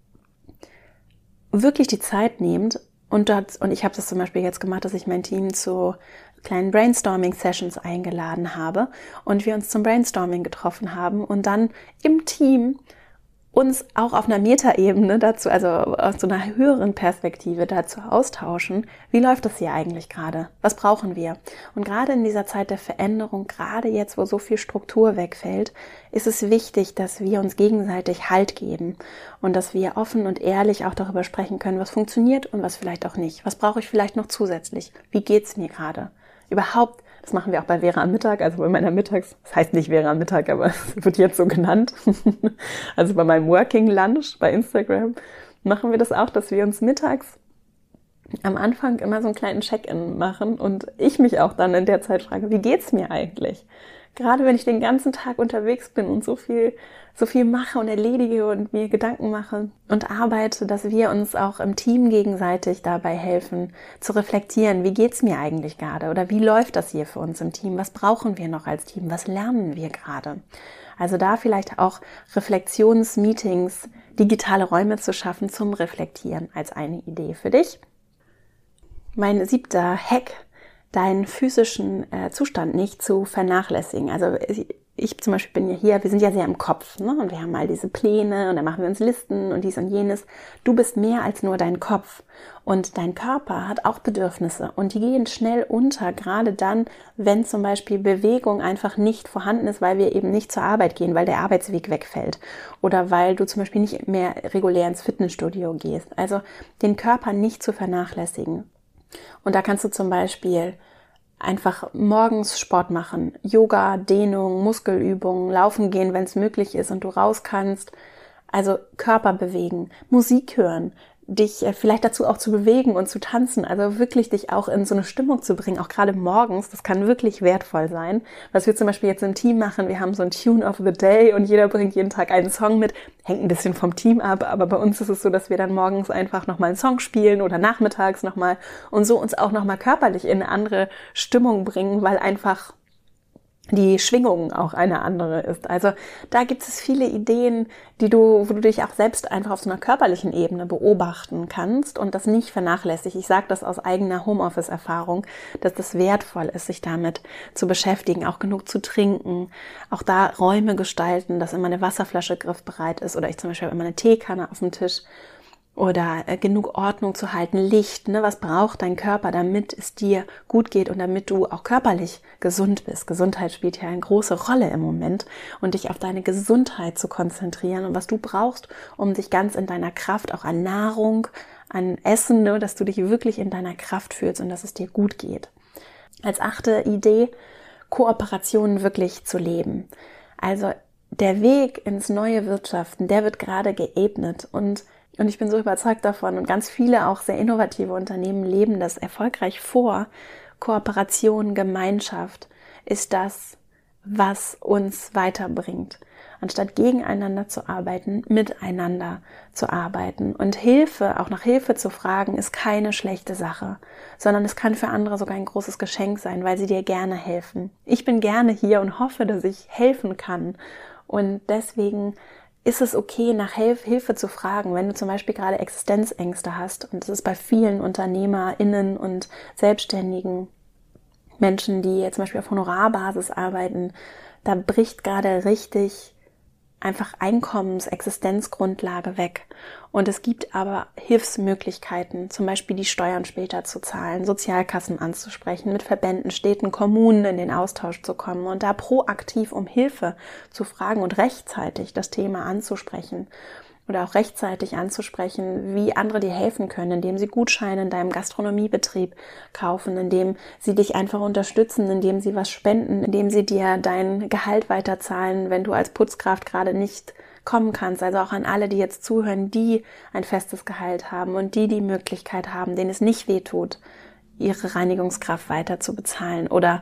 wirklich die Zeit nehmt und ich habe das zum Beispiel jetzt gemacht, dass ich mein Team zu kleinen Brainstorming-Sessions eingeladen habe und wir uns zum Brainstorming getroffen haben und dann im Team uns auch auf einer Metaebene dazu, also aus so einer höheren Perspektive dazu austauschen, wie läuft das hier eigentlich gerade? Was brauchen wir? Und gerade in dieser Zeit der Veränderung, gerade jetzt, wo so viel Struktur wegfällt, ist es wichtig, dass wir uns gegenseitig Halt geben und dass wir offen und ehrlich auch darüber sprechen können, was funktioniert und was vielleicht auch nicht. Was brauche ich vielleicht noch zusätzlich? Wie geht's mir gerade? Überhaupt, das machen wir auch bei Vera am Mittag, also bei meiner das heißt nicht Vera am Mittag, aber es wird jetzt so genannt. Also bei meinem Working Lunch bei Instagram machen wir das auch, dass wir uns mittags am Anfang immer so einen kleinen Check-in machen und ich mich auch dann in der Zeit frage, wie geht's mir eigentlich? Gerade wenn ich den ganzen Tag unterwegs bin und so viel mache und erledige und mir Gedanken mache und arbeite, dass wir uns auch im Team gegenseitig dabei helfen, zu reflektieren, wie geht's mir eigentlich gerade oder wie läuft das hier für uns im Team? Was brauchen wir noch als Team? Was lernen wir gerade? Also da vielleicht auch Reflexionsmeetings, digitale Räume zu schaffen zum Reflektieren als eine Idee für dich. Mein 7. Hack, deinen physischen Zustand nicht zu vernachlässigen. Also ich zum Beispiel bin ja hier, wir sind ja sehr im Kopf, ne? Und wir haben all diese Pläne und dann machen wir uns Listen und dies und jenes. Du bist mehr als nur dein Kopf und dein Körper hat auch Bedürfnisse und die gehen schnell unter, gerade dann, wenn zum Beispiel Bewegung einfach nicht vorhanden ist, weil wir eben nicht zur Arbeit gehen, weil der Arbeitsweg wegfällt oder weil du zum Beispiel nicht mehr regulär ins Fitnessstudio gehst. Also den Körper nicht zu vernachlässigen. Und da kannst du zum Beispiel einfach morgens Sport machen, Yoga, Dehnung, Muskelübungen, laufen gehen, wenn es möglich ist und du raus kannst. Also Körper bewegen, Musik hören, dich vielleicht dazu auch zu bewegen und zu tanzen, also wirklich dich auch in so eine Stimmung zu bringen, auch gerade morgens, das kann wirklich wertvoll sein. Was wir zum Beispiel jetzt im Team machen, wir haben so ein Tune of the Day und jeder bringt jeden Tag einen Song mit, hängt ein bisschen vom Team ab, aber bei uns ist es so, dass wir dann morgens einfach nochmal einen Song spielen oder nachmittags nochmal und so uns auch nochmal körperlich in eine andere Stimmung bringen, weil einfach die Schwingung auch eine andere ist. Also da gibt es viele Ideen, wo du dich auch selbst einfach auf so einer körperlichen Ebene beobachten kannst und das nicht vernachlässigt. Ich sage das aus eigener Homeoffice-Erfahrung, dass das wertvoll ist, sich damit zu beschäftigen, auch genug zu trinken, auch da Räume gestalten, dass immer eine Wasserflasche griffbereit ist oder ich zum Beispiel habe immer eine Teekanne auf dem Tisch. Oder genug Ordnung zu halten, Licht, ne? Was braucht dein Körper, damit es dir gut geht und damit du auch körperlich gesund bist. Gesundheit spielt ja eine große Rolle im Moment und dich auf deine Gesundheit zu konzentrieren und was du brauchst, um dich ganz in deiner Kraft, auch an Nahrung, an Essen, ne? Dass du dich wirklich in deiner Kraft fühlst und dass es dir gut geht. Als 8. Idee, Kooperationen wirklich zu leben. Also der Weg ins neue Wirtschaften, der wird gerade geebnet und ich bin so überzeugt davon und ganz viele auch sehr innovative Unternehmen leben das erfolgreich vor. Kooperation, Gemeinschaft ist das, was uns weiterbringt. Anstatt gegeneinander zu arbeiten, miteinander zu arbeiten. Und Hilfe, auch nach Hilfe zu fragen, ist keine schlechte Sache, sondern es kann für andere sogar ein großes Geschenk sein, weil sie dir gerne helfen. Ich bin gerne hier und hoffe, dass ich helfen kann. Und deswegen ist es okay, nach Hilfe zu fragen, wenn du zum Beispiel gerade Existenzängste hast. Und das ist bei vielen UnternehmerInnen und selbstständigen Menschen, die jetzt zum Beispiel auf Honorarbasis arbeiten, da bricht gerade richtig einfach Existenzgrundlage weg. Und es gibt aber Hilfsmöglichkeiten, zum Beispiel die Steuern später zu zahlen, Sozialkassen anzusprechen, mit Verbänden, Städten, Kommunen in den Austausch zu kommen und da proaktiv um Hilfe zu fragen und rechtzeitig das Thema anzusprechen. Oder auch rechtzeitig anzusprechen, wie andere dir helfen können, indem sie Gutscheine in deinem Gastronomiebetrieb kaufen, indem sie dich einfach unterstützen, indem sie was spenden, indem sie dir dein Gehalt weiterzahlen, wenn du als Putzkraft gerade nicht kommen kannst. Also auch an alle, die jetzt zuhören, die ein festes Gehalt haben und die Möglichkeit haben, denen es nicht wehtut, ihre Reinigungskraft weiter zu bezahlen oder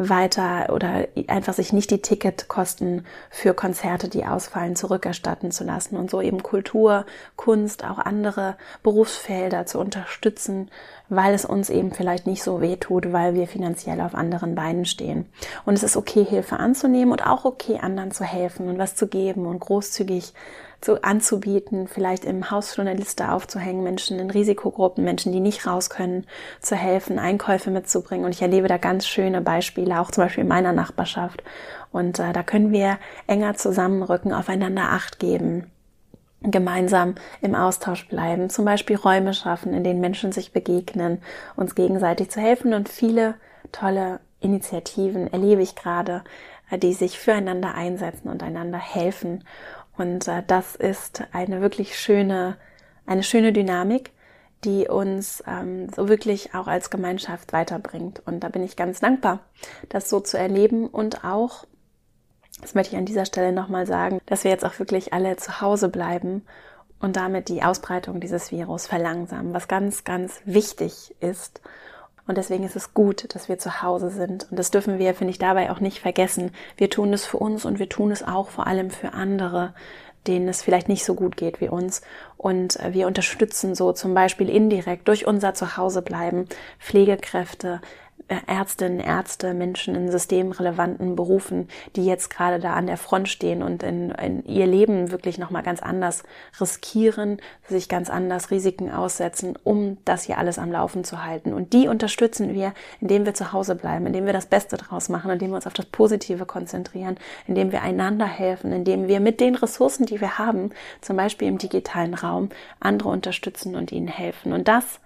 einfach sich nicht die Ticketkosten für Konzerte, die ausfallen, zurückerstatten zu lassen und so eben Kultur, Kunst, auch andere Berufsfelder zu unterstützen, weil es uns eben vielleicht nicht so wehtut, weil wir finanziell auf anderen Beinen stehen. Und es ist okay, Hilfe anzunehmen und auch okay, anderen zu helfen und was zu geben und großzügig anzubieten, vielleicht im Haus schon eine Liste aufzuhängen, Menschen in Risikogruppen, Menschen, die nicht raus können, zu helfen, Einkäufe mitzubringen. Und ich erlebe da ganz schöne Beispiele, auch zum Beispiel in meiner Nachbarschaft. Und da können wir enger zusammenrücken, aufeinander Acht geben, gemeinsam im Austausch bleiben, zum Beispiel Räume schaffen, in denen Menschen sich begegnen, uns gegenseitig zu helfen. Und viele tolle Initiativen erlebe ich gerade, die sich füreinander einsetzen und einander helfen. Und das ist eine wirklich schöne Dynamik, die uns so wirklich auch als Gemeinschaft weiterbringt. Und da bin ich ganz dankbar, das so zu erleben und auch, das möchte ich an dieser Stelle nochmal sagen, dass wir jetzt auch wirklich alle zu Hause bleiben und damit die Ausbreitung dieses Virus verlangsamen, was ganz, ganz wichtig ist. Und deswegen ist es gut, dass wir zu Hause sind. Und das dürfen wir, finde ich, dabei auch nicht vergessen. Wir tun es für uns und wir tun es auch vor allem für andere, denen es vielleicht nicht so gut geht wie uns. Und wir unterstützen so zum Beispiel indirekt durch unser Zuhausebleiben Pflegekräfte, Ärztinnen, Ärzte, Menschen in systemrelevanten Berufen, die jetzt gerade da an der Front stehen und in ihr Leben wirklich nochmal ganz anders riskieren, sich ganz anders Risiken aussetzen, um das hier alles am Laufen zu halten. Und die unterstützen wir, indem wir zu Hause bleiben, indem wir das Beste draus machen, indem wir uns auf das Positive konzentrieren, indem wir einander helfen, indem wir mit den Ressourcen, die wir haben, zum Beispiel im digitalen Raum, andere unterstützen und ihnen helfen. Und das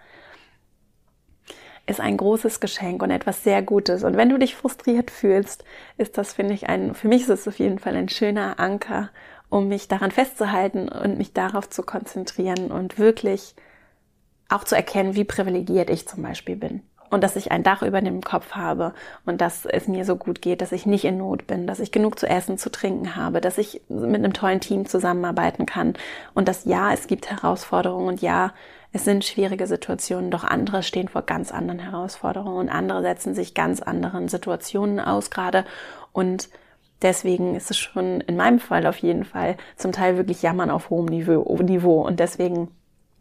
ist ein großes Geschenk und etwas sehr Gutes. Und wenn du dich frustriert fühlst, ist das, finde ich, für mich ist es auf jeden Fall ein schöner Anker, um mich daran festzuhalten und mich darauf zu konzentrieren und wirklich auch zu erkennen, wie privilegiert ich zum Beispiel bin. Und dass ich ein Dach über dem Kopf habe und dass es mir so gut geht, dass ich nicht in Not bin, dass ich genug zu essen, zu trinken habe, dass ich mit einem tollen Team zusammenarbeiten kann und dass ja, es gibt Herausforderungen und ja, es sind schwierige Situationen, doch andere stehen vor ganz anderen Herausforderungen und andere setzen sich ganz anderen Situationen aus gerade und deswegen ist es schon in meinem Fall auf jeden Fall zum Teil wirklich Jammern auf hohem Niveau und deswegen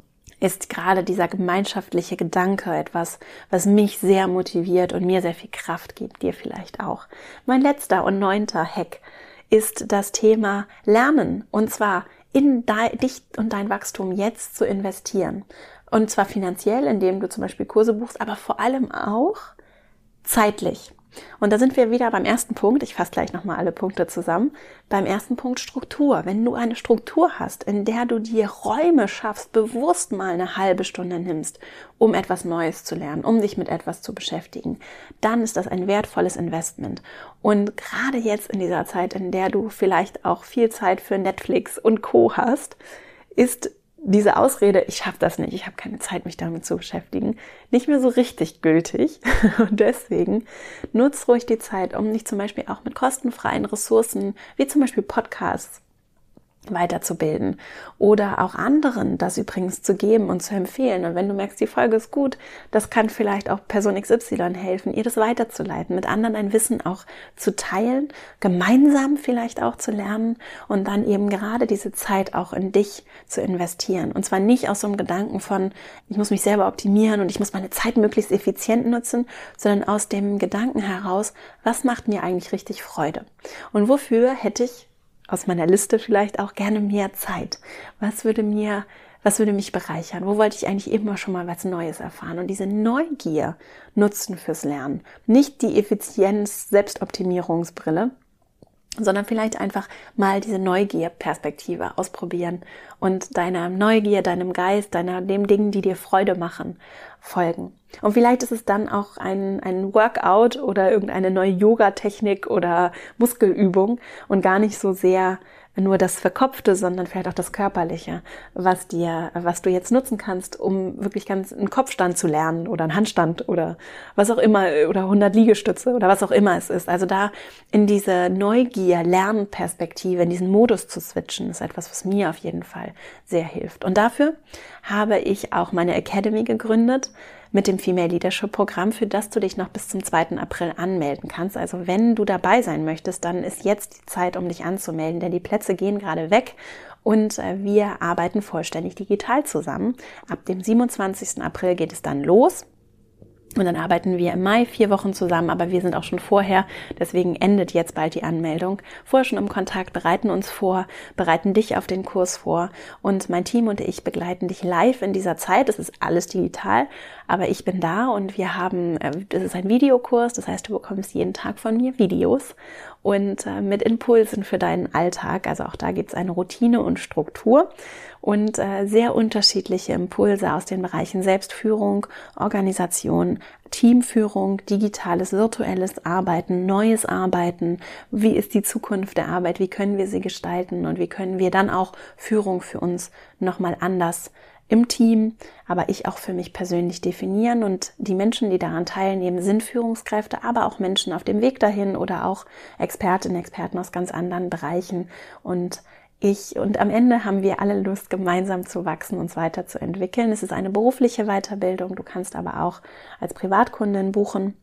ist gerade dieser gemeinschaftliche Gedanke etwas, was mich sehr motiviert und mir sehr viel Kraft gibt, dir vielleicht auch. Mein letzter und 9. Hack ist das Thema Lernen, und zwar in dich und dein Wachstum jetzt zu investieren. Und zwar finanziell, indem du zum Beispiel Kurse buchst, aber vor allem auch zeitlich. Und da sind wir wieder beim ersten Punkt. Ich fasse gleich nochmal alle Punkte zusammen. Beim ersten Punkt Struktur. Wenn du eine Struktur hast, in der du dir Räume schaffst, bewusst mal eine halbe Stunde nimmst, um etwas Neues zu lernen, um dich mit etwas zu beschäftigen, dann ist das ein wertvolles Investment. Und gerade jetzt in dieser Zeit, in der du vielleicht auch viel Zeit für Netflix und Co. hast, ist diese Ausrede, ich schaffe das nicht, ich habe keine Zeit, mich damit zu beschäftigen, nicht mehr so richtig gültig. Und deswegen nutz ruhig die Zeit, um dich zum Beispiel auch mit kostenfreien Ressourcen, wie zum Beispiel Podcasts, weiterzubilden oder auch anderen das übrigens zu geben und zu empfehlen. Und wenn du merkst, die Folge ist gut, das kann vielleicht auch Person XY helfen, ihr das weiterzuleiten, mit anderen ein Wissen auch zu teilen, gemeinsam vielleicht auch zu lernen und dann eben gerade diese Zeit auch in dich zu investieren. Und zwar nicht aus so einem Gedanken von, ich muss mich selber optimieren und ich muss meine Zeit möglichst effizient nutzen, sondern aus dem Gedanken heraus, was macht mir eigentlich richtig Freude? Und wofür hätte ich aus meiner Liste vielleicht auch gerne mehr Zeit? Was würde mich bereichern? Wo wollte ich eigentlich immer schon mal was Neues erfahren? Und diese Neugier nutzen fürs Lernen. Nicht die Effizienz-Selbstoptimierungsbrille, sondern vielleicht einfach mal diese Neugier-Perspektive ausprobieren und deiner Neugier, deinem Geist, dem Dingen, die dir Freude machen, folgen. Und vielleicht ist es dann auch ein Workout oder irgendeine neue Yoga-Technik oder Muskelübung und gar nicht so sehr nur das Verkopfte, sondern vielleicht auch das Körperliche, was du jetzt nutzen kannst, um wirklich ganz einen Kopfstand zu lernen oder einen Handstand oder was auch immer oder 100 Liegestütze oder was auch immer es ist. Also da in diese Neugier-Lernperspektive, in diesen Modus zu switchen, ist etwas, was mir auf jeden Fall sehr hilft. Und dafür habe ich auch meine Academy gegründet mit dem Female Leadership Programm, für das du dich noch bis zum 2. April anmelden kannst. Also wenn du dabei sein möchtest, dann ist jetzt die Zeit, um dich anzumelden, denn die Plätze gehen gerade weg und wir arbeiten vollständig digital zusammen. Ab dem 27. April geht es dann los. Und dann arbeiten wir im Mai 4 Wochen zusammen, aber wir sind auch schon vorher, deswegen endet jetzt bald die Anmeldung, vorher schon im Kontakt, bereiten uns vor, bereiten dich auf den Kurs vor und mein Team und ich begleiten dich live in dieser Zeit. Es ist alles digital, aber ich bin da und das ist ein Videokurs, das heißt, du bekommst jeden Tag von mir Videos und mit Impulsen für deinen Alltag. Also auch da gibt es eine Routine und Struktur und sehr unterschiedliche Impulse aus den Bereichen Selbstführung, Organisation, Teamführung, digitales, virtuelles Arbeiten, neues Arbeiten. Wie ist die Zukunft der Arbeit? Wie können wir sie gestalten? Und wie können wir dann auch Führung für uns nochmal anders im Team, aber ich auch für mich persönlich definieren? Und die Menschen, die daran teilnehmen, sind Führungskräfte, aber auch Menschen auf dem Weg dahin oder auch Expertinnen, Experten aus ganz anderen Bereichen. Und am Ende haben wir alle Lust, gemeinsam zu wachsen, uns weiterzuentwickeln. Es ist eine berufliche Weiterbildung. Du kannst aber auch als Privatkundin buchen.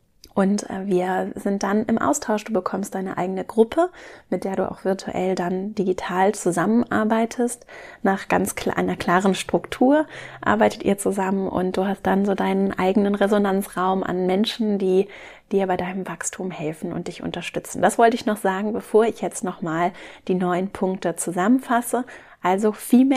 Und wir sind dann im Austausch. Du bekommst deine eigene Gruppe, mit der du auch virtuell dann digital zusammenarbeitest. Nach einer klaren Struktur arbeitet ihr zusammen und du hast dann so deinen eigenen Resonanzraum an Menschen, die dir bei deinem Wachstum helfen und dich unterstützen. Das wollte ich noch sagen, bevor ich jetzt nochmal die 9 Punkte zusammenfasse. Also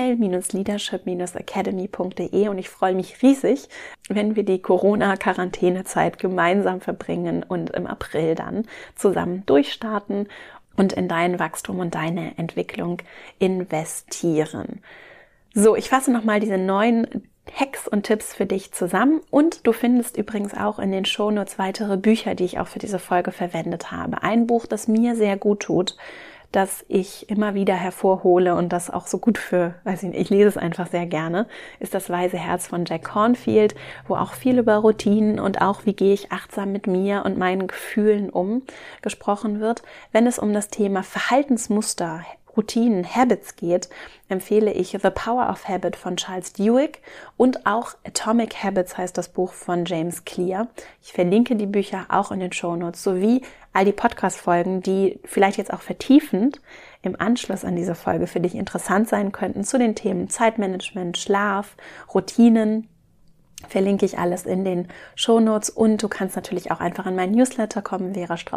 female-leadership-academy.de und ich freue mich riesig, wenn wir die Corona-Quarantänezeit gemeinsam verbringen und im April dann zusammen durchstarten und in dein Wachstum und deine Entwicklung investieren. So, ich fasse nochmal diese 9 Hacks und Tipps für dich zusammen und du findest übrigens auch in den Shownotes weitere Bücher, die ich auch für diese Folge verwendet habe. Ein Buch, das mir sehr gut tut, das ich immer wieder hervorhole und das auch so gut ich lese es einfach sehr gerne, ist Das Weise Herz von Jack Kornfield, wo auch viel über Routinen und auch wie gehe ich achtsam mit mir und meinen Gefühlen gesprochen wird, wenn es um das Thema Verhaltensmuster Routinen, Habits geht, empfehle ich The Power of Habit von Charles Duhigg und auch Atomic Habits heißt das Buch von James Clear. Ich verlinke die Bücher auch in den Shownotes, sowie all die Podcast-Folgen, die vielleicht jetzt auch vertiefend im Anschluss an diese Folge für dich interessant sein könnten zu den Themen Zeitmanagement, Schlaf, Routinen. Verlinke ich alles in den Shownotes und du kannst natürlich auch einfach in meinen Newsletter kommen,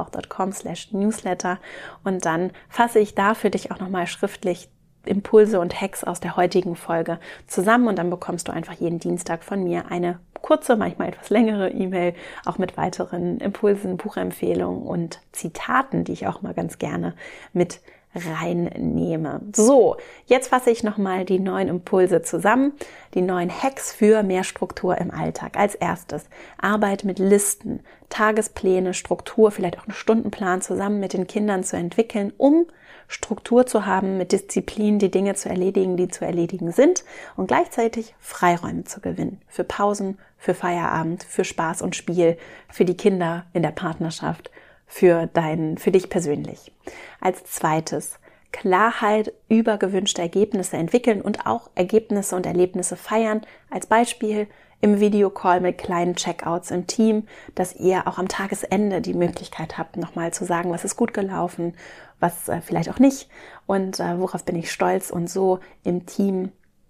verastrauch.com/newsletter, und dann fasse ich da für dich auch nochmal schriftlich Impulse und Hacks aus der heutigen Folge zusammen und dann bekommst du einfach jeden Dienstag von mir eine kurze, manchmal etwas längere E-Mail, auch mit weiteren Impulsen, Buchempfehlungen und Zitaten, die ich auch mal ganz gerne mit reinnehme. So, jetzt fasse ich nochmal die 9 Impulse zusammen, die 9 Hacks für mehr Struktur im Alltag. Als erstes, Arbeit mit Listen, Tagespläne, Struktur, vielleicht auch einen Stundenplan zusammen mit den Kindern zu entwickeln, um Struktur zu haben, mit Disziplin die Dinge zu erledigen, die zu erledigen sind und gleichzeitig Freiräume zu gewinnen. Für Pausen, für Feierabend, für Spaß und Spiel, für die Kinder in der Partnerschaft, für dich persönlich. Als zweites, Klarheit über gewünschte Ergebnisse entwickeln und auch Ergebnisse und Erlebnisse feiern. Als Beispiel im Videocall mit kleinen Checkouts im Team, dass ihr auch am Tagesende die Möglichkeit habt, nochmal zu sagen, was ist gut gelaufen, was vielleicht auch nicht und worauf bin ich stolz, und so im Team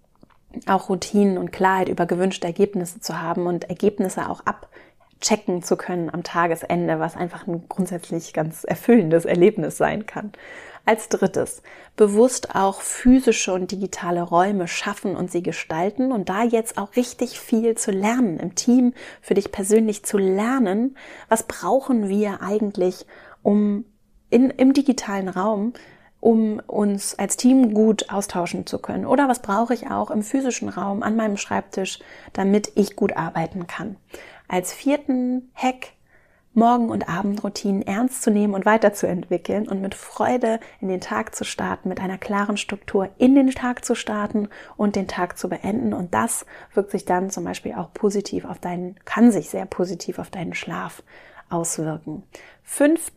auch Routinen und Klarheit über gewünschte Ergebnisse zu haben und Ergebnisse auch abchecken zu können am Tagesende, was einfach ein grundsätzlich ganz erfüllendes Erlebnis sein kann. Als drittes, bewusst auch physische und digitale Räume schaffen und sie gestalten und da jetzt auch richtig viel zu lernen, im Team für dich persönlich zu lernen, was brauchen wir eigentlich, um im digitalen Raum, um uns als Team gut austauschen zu können, oder was brauche ich auch im physischen Raum an meinem Schreibtisch, damit ich gut arbeiten kann. Als vierten Hack, Morgen- und Abendroutinen ernst zu nehmen und weiterzuentwickeln und mit Freude in den Tag zu starten, mit einer klaren Struktur in den Tag zu starten und den Tag zu beenden. Und das wirkt sich dann zum Beispiel auch kann sich sehr positiv auf deinen Schlaf auswirken. 5.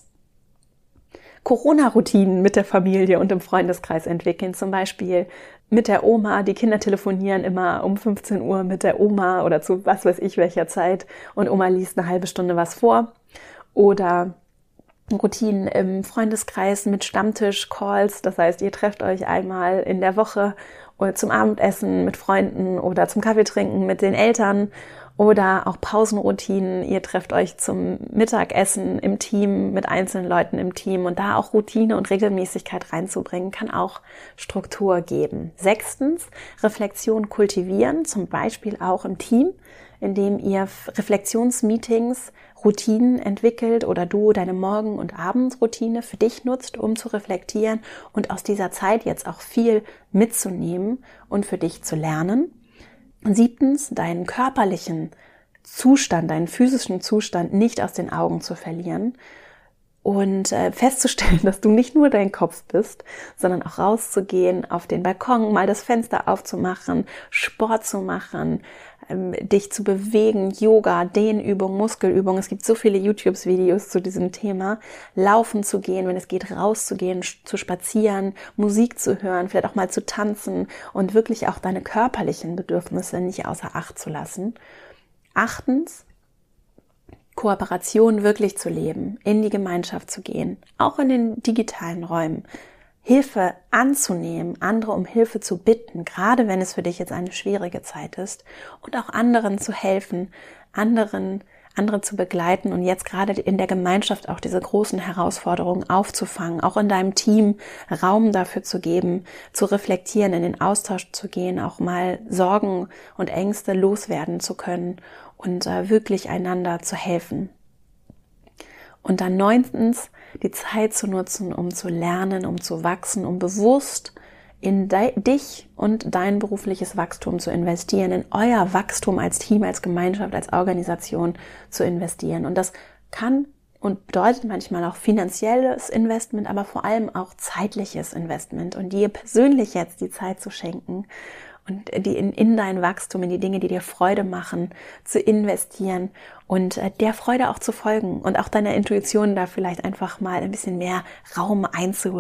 Corona-Routinen mit der Familie und im Freundeskreis entwickeln, zum Beispiel mit der Oma. Die Kinder telefonieren immer um 15 Uhr mit der Oma oder zu was weiß ich welcher Zeit und Oma liest eine halbe Stunde was vor. Oder Routinen im Freundeskreis mit Stammtisch-Calls, das heißt, ihr trefft euch einmal in der Woche oder zum Abendessen mit Freunden oder zum Kaffeetrinken mit den Eltern. Oder auch Pausenroutinen, ihr trefft euch zum Mittagessen im Team mit einzelnen Leuten im Team, und da auch Routine und Regelmäßigkeit reinzubringen, kann auch Struktur geben. 6. Reflexion kultivieren, zum Beispiel auch im Team, indem ihr Reflexionsmeetings, Routinen entwickelt oder du deine Morgen- und Abendroutine für dich nutzt, um zu reflektieren und aus dieser Zeit jetzt auch viel mitzunehmen und für dich zu lernen. 7. deinen körperlichen Zustand, deinen physischen Zustand nicht aus den Augen zu verlieren und festzustellen, dass du nicht nur dein Kopf bist, sondern auch rauszugehen, auf den Balkon, mal das Fenster aufzumachen, Sport zu machen, dich zu bewegen, Yoga, Dehnübung, Muskelübung. Es gibt so viele YouTube-Videos zu diesem Thema. Laufen zu gehen, wenn es geht, rauszugehen, zu spazieren, Musik zu hören, vielleicht auch mal zu tanzen und wirklich auch deine körperlichen Bedürfnisse nicht außer Acht zu lassen. 8. Kooperation wirklich zu leben, in die Gemeinschaft zu gehen, auch in den digitalen Räumen. Hilfe anzunehmen, andere um Hilfe zu bitten, gerade wenn es für dich jetzt eine schwierige Zeit ist, und auch anderen zu helfen, andere zu begleiten und jetzt gerade in der Gemeinschaft auch diese großen Herausforderungen aufzufangen, auch in deinem Team Raum dafür zu geben, zu reflektieren, in den Austausch zu gehen, auch mal Sorgen und Ängste loswerden zu können und wirklich einander zu helfen. Und dann 9. die Zeit zu nutzen, um zu lernen, um zu wachsen, um bewusst in dich und dein berufliches Wachstum zu investieren, in euer Wachstum als Team, als Gemeinschaft, als Organisation zu investieren. Und das kann und bedeutet manchmal auch finanzielles Investment, aber vor allem auch zeitliches Investment. Und dir persönlich jetzt die Zeit zu schenken und die in dein Wachstum, in die Dinge, die dir Freude machen, zu investieren und der Freude auch zu folgen und auch deiner Intuition da vielleicht einfach mal ein bisschen mehr Raum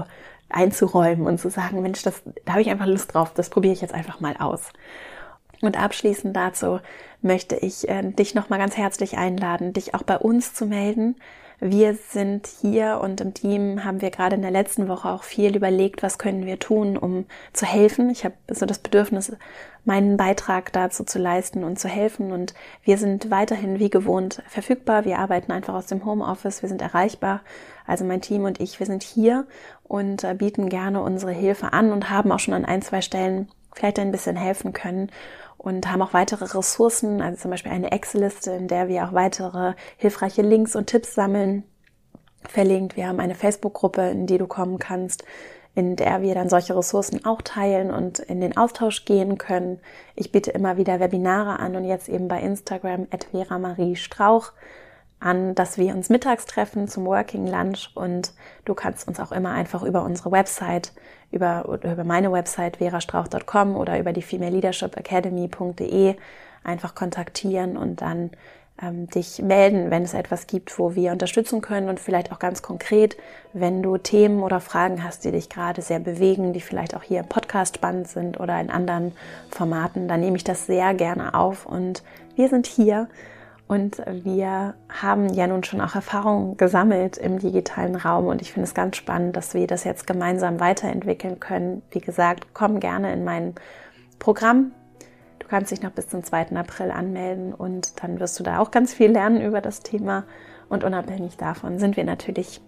einzuräumen und zu sagen, Mensch, da habe ich einfach Lust drauf, das probiere ich jetzt einfach mal aus. Und abschließend dazu möchte ich dich nochmal ganz herzlich einladen, dich auch bei uns zu melden. Wir sind hier und im Team haben wir gerade in der letzten Woche auch viel überlegt, was können wir tun, um zu helfen. Ich habe so das Bedürfnis, meinen Beitrag dazu zu leisten und zu helfen. Und wir sind weiterhin wie gewohnt verfügbar. Wir arbeiten einfach aus dem Homeoffice, wir sind erreichbar. Also mein Team und ich, wir sind hier und bieten gerne unsere Hilfe an und haben auch schon an 1-2 Stellen vielleicht ein bisschen helfen können. Und haben auch weitere Ressourcen, also zum Beispiel eine Excel-Liste, in der wir auch weitere hilfreiche Links und Tipps sammeln, verlinkt. Wir haben eine Facebook-Gruppe, in die du kommen kannst, in der wir dann solche Ressourcen auch teilen und in den Austausch gehen können. Ich biete immer wieder Webinare an und jetzt eben bei Instagram @VeraMarieStrauch an, dass wir uns mittags treffen zum Working Lunch und du kannst uns auch immer einfach über unsere Website, über meine Website verastrauch.com oder über die femaleleadershipacademy.de einfach kontaktieren und dann dich melden, wenn es etwas gibt, wo wir unterstützen können und vielleicht auch ganz konkret, wenn du Themen oder Fragen hast, die dich gerade sehr bewegen, die vielleicht auch hier im Podcast spannend sind oder in anderen Formaten, dann nehme ich das sehr gerne auf und wir sind hier. Und wir haben ja nun schon auch Erfahrungen gesammelt im digitalen Raum und ich finde es ganz spannend, dass wir das jetzt gemeinsam weiterentwickeln können. Wie gesagt, komm gerne in mein Programm. Du kannst dich noch bis zum 2. April anmelden und dann wirst du da auch ganz viel lernen über das Thema. Und unabhängig davon sind wir natürlich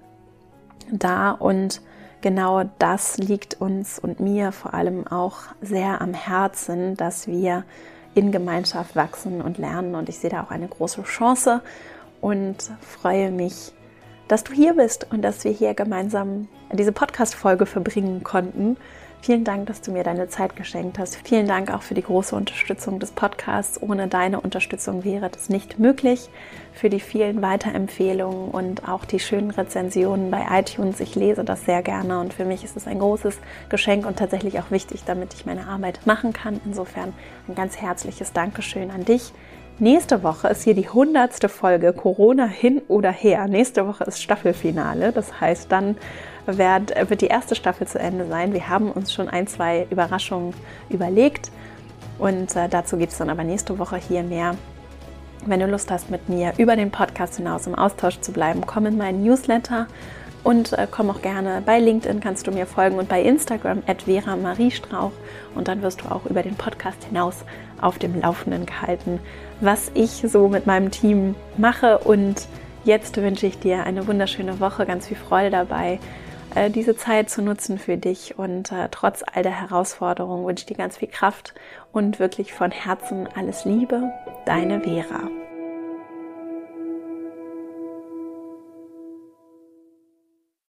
da und genau das liegt uns und mir vor allem auch sehr am Herzen, dass wir in Gemeinschaft wachsen und lernen und ich sehe da auch eine große Chance und freue mich, dass du hier bist und dass wir hier gemeinsam diese Podcast-Folge verbringen konnten. Vielen Dank, dass du mir deine Zeit geschenkt hast. Vielen Dank auch für die große Unterstützung des Podcasts. Ohne deine Unterstützung wäre das nicht möglich. Für die vielen Weiterempfehlungen und auch die schönen Rezensionen bei iTunes. Ich lese das sehr gerne und für mich ist es ein großes Geschenk und tatsächlich auch wichtig, damit ich meine Arbeit machen kann. Insofern ein ganz herzliches Dankeschön an dich. Nächste Woche ist hier die 100. Folge, Corona hin oder her. Nächste Woche ist Staffelfinale, das heißt, dann wird die erste Staffel zu Ende sein. Wir haben uns schon 1-2 Überraschungen überlegt und dazu gibt es dann aber nächste Woche hier mehr. Wenn du Lust hast, mit mir über den Podcast hinaus im Austausch zu bleiben, komm in meinen Newsletter und komm auch gerne bei LinkedIn, kannst du mir folgen und bei Instagram @VeraMarieStrauch und dann wirst du auch über den Podcast hinaus auf dem Laufenden gehalten, was ich so mit meinem Team mache. Und jetzt wünsche ich dir eine wunderschöne Woche, ganz viel Freude dabei, diese Zeit zu nutzen für dich und trotz all der Herausforderungen wünsche ich dir ganz viel Kraft und wirklich von Herzen alles Liebe, deine Vera.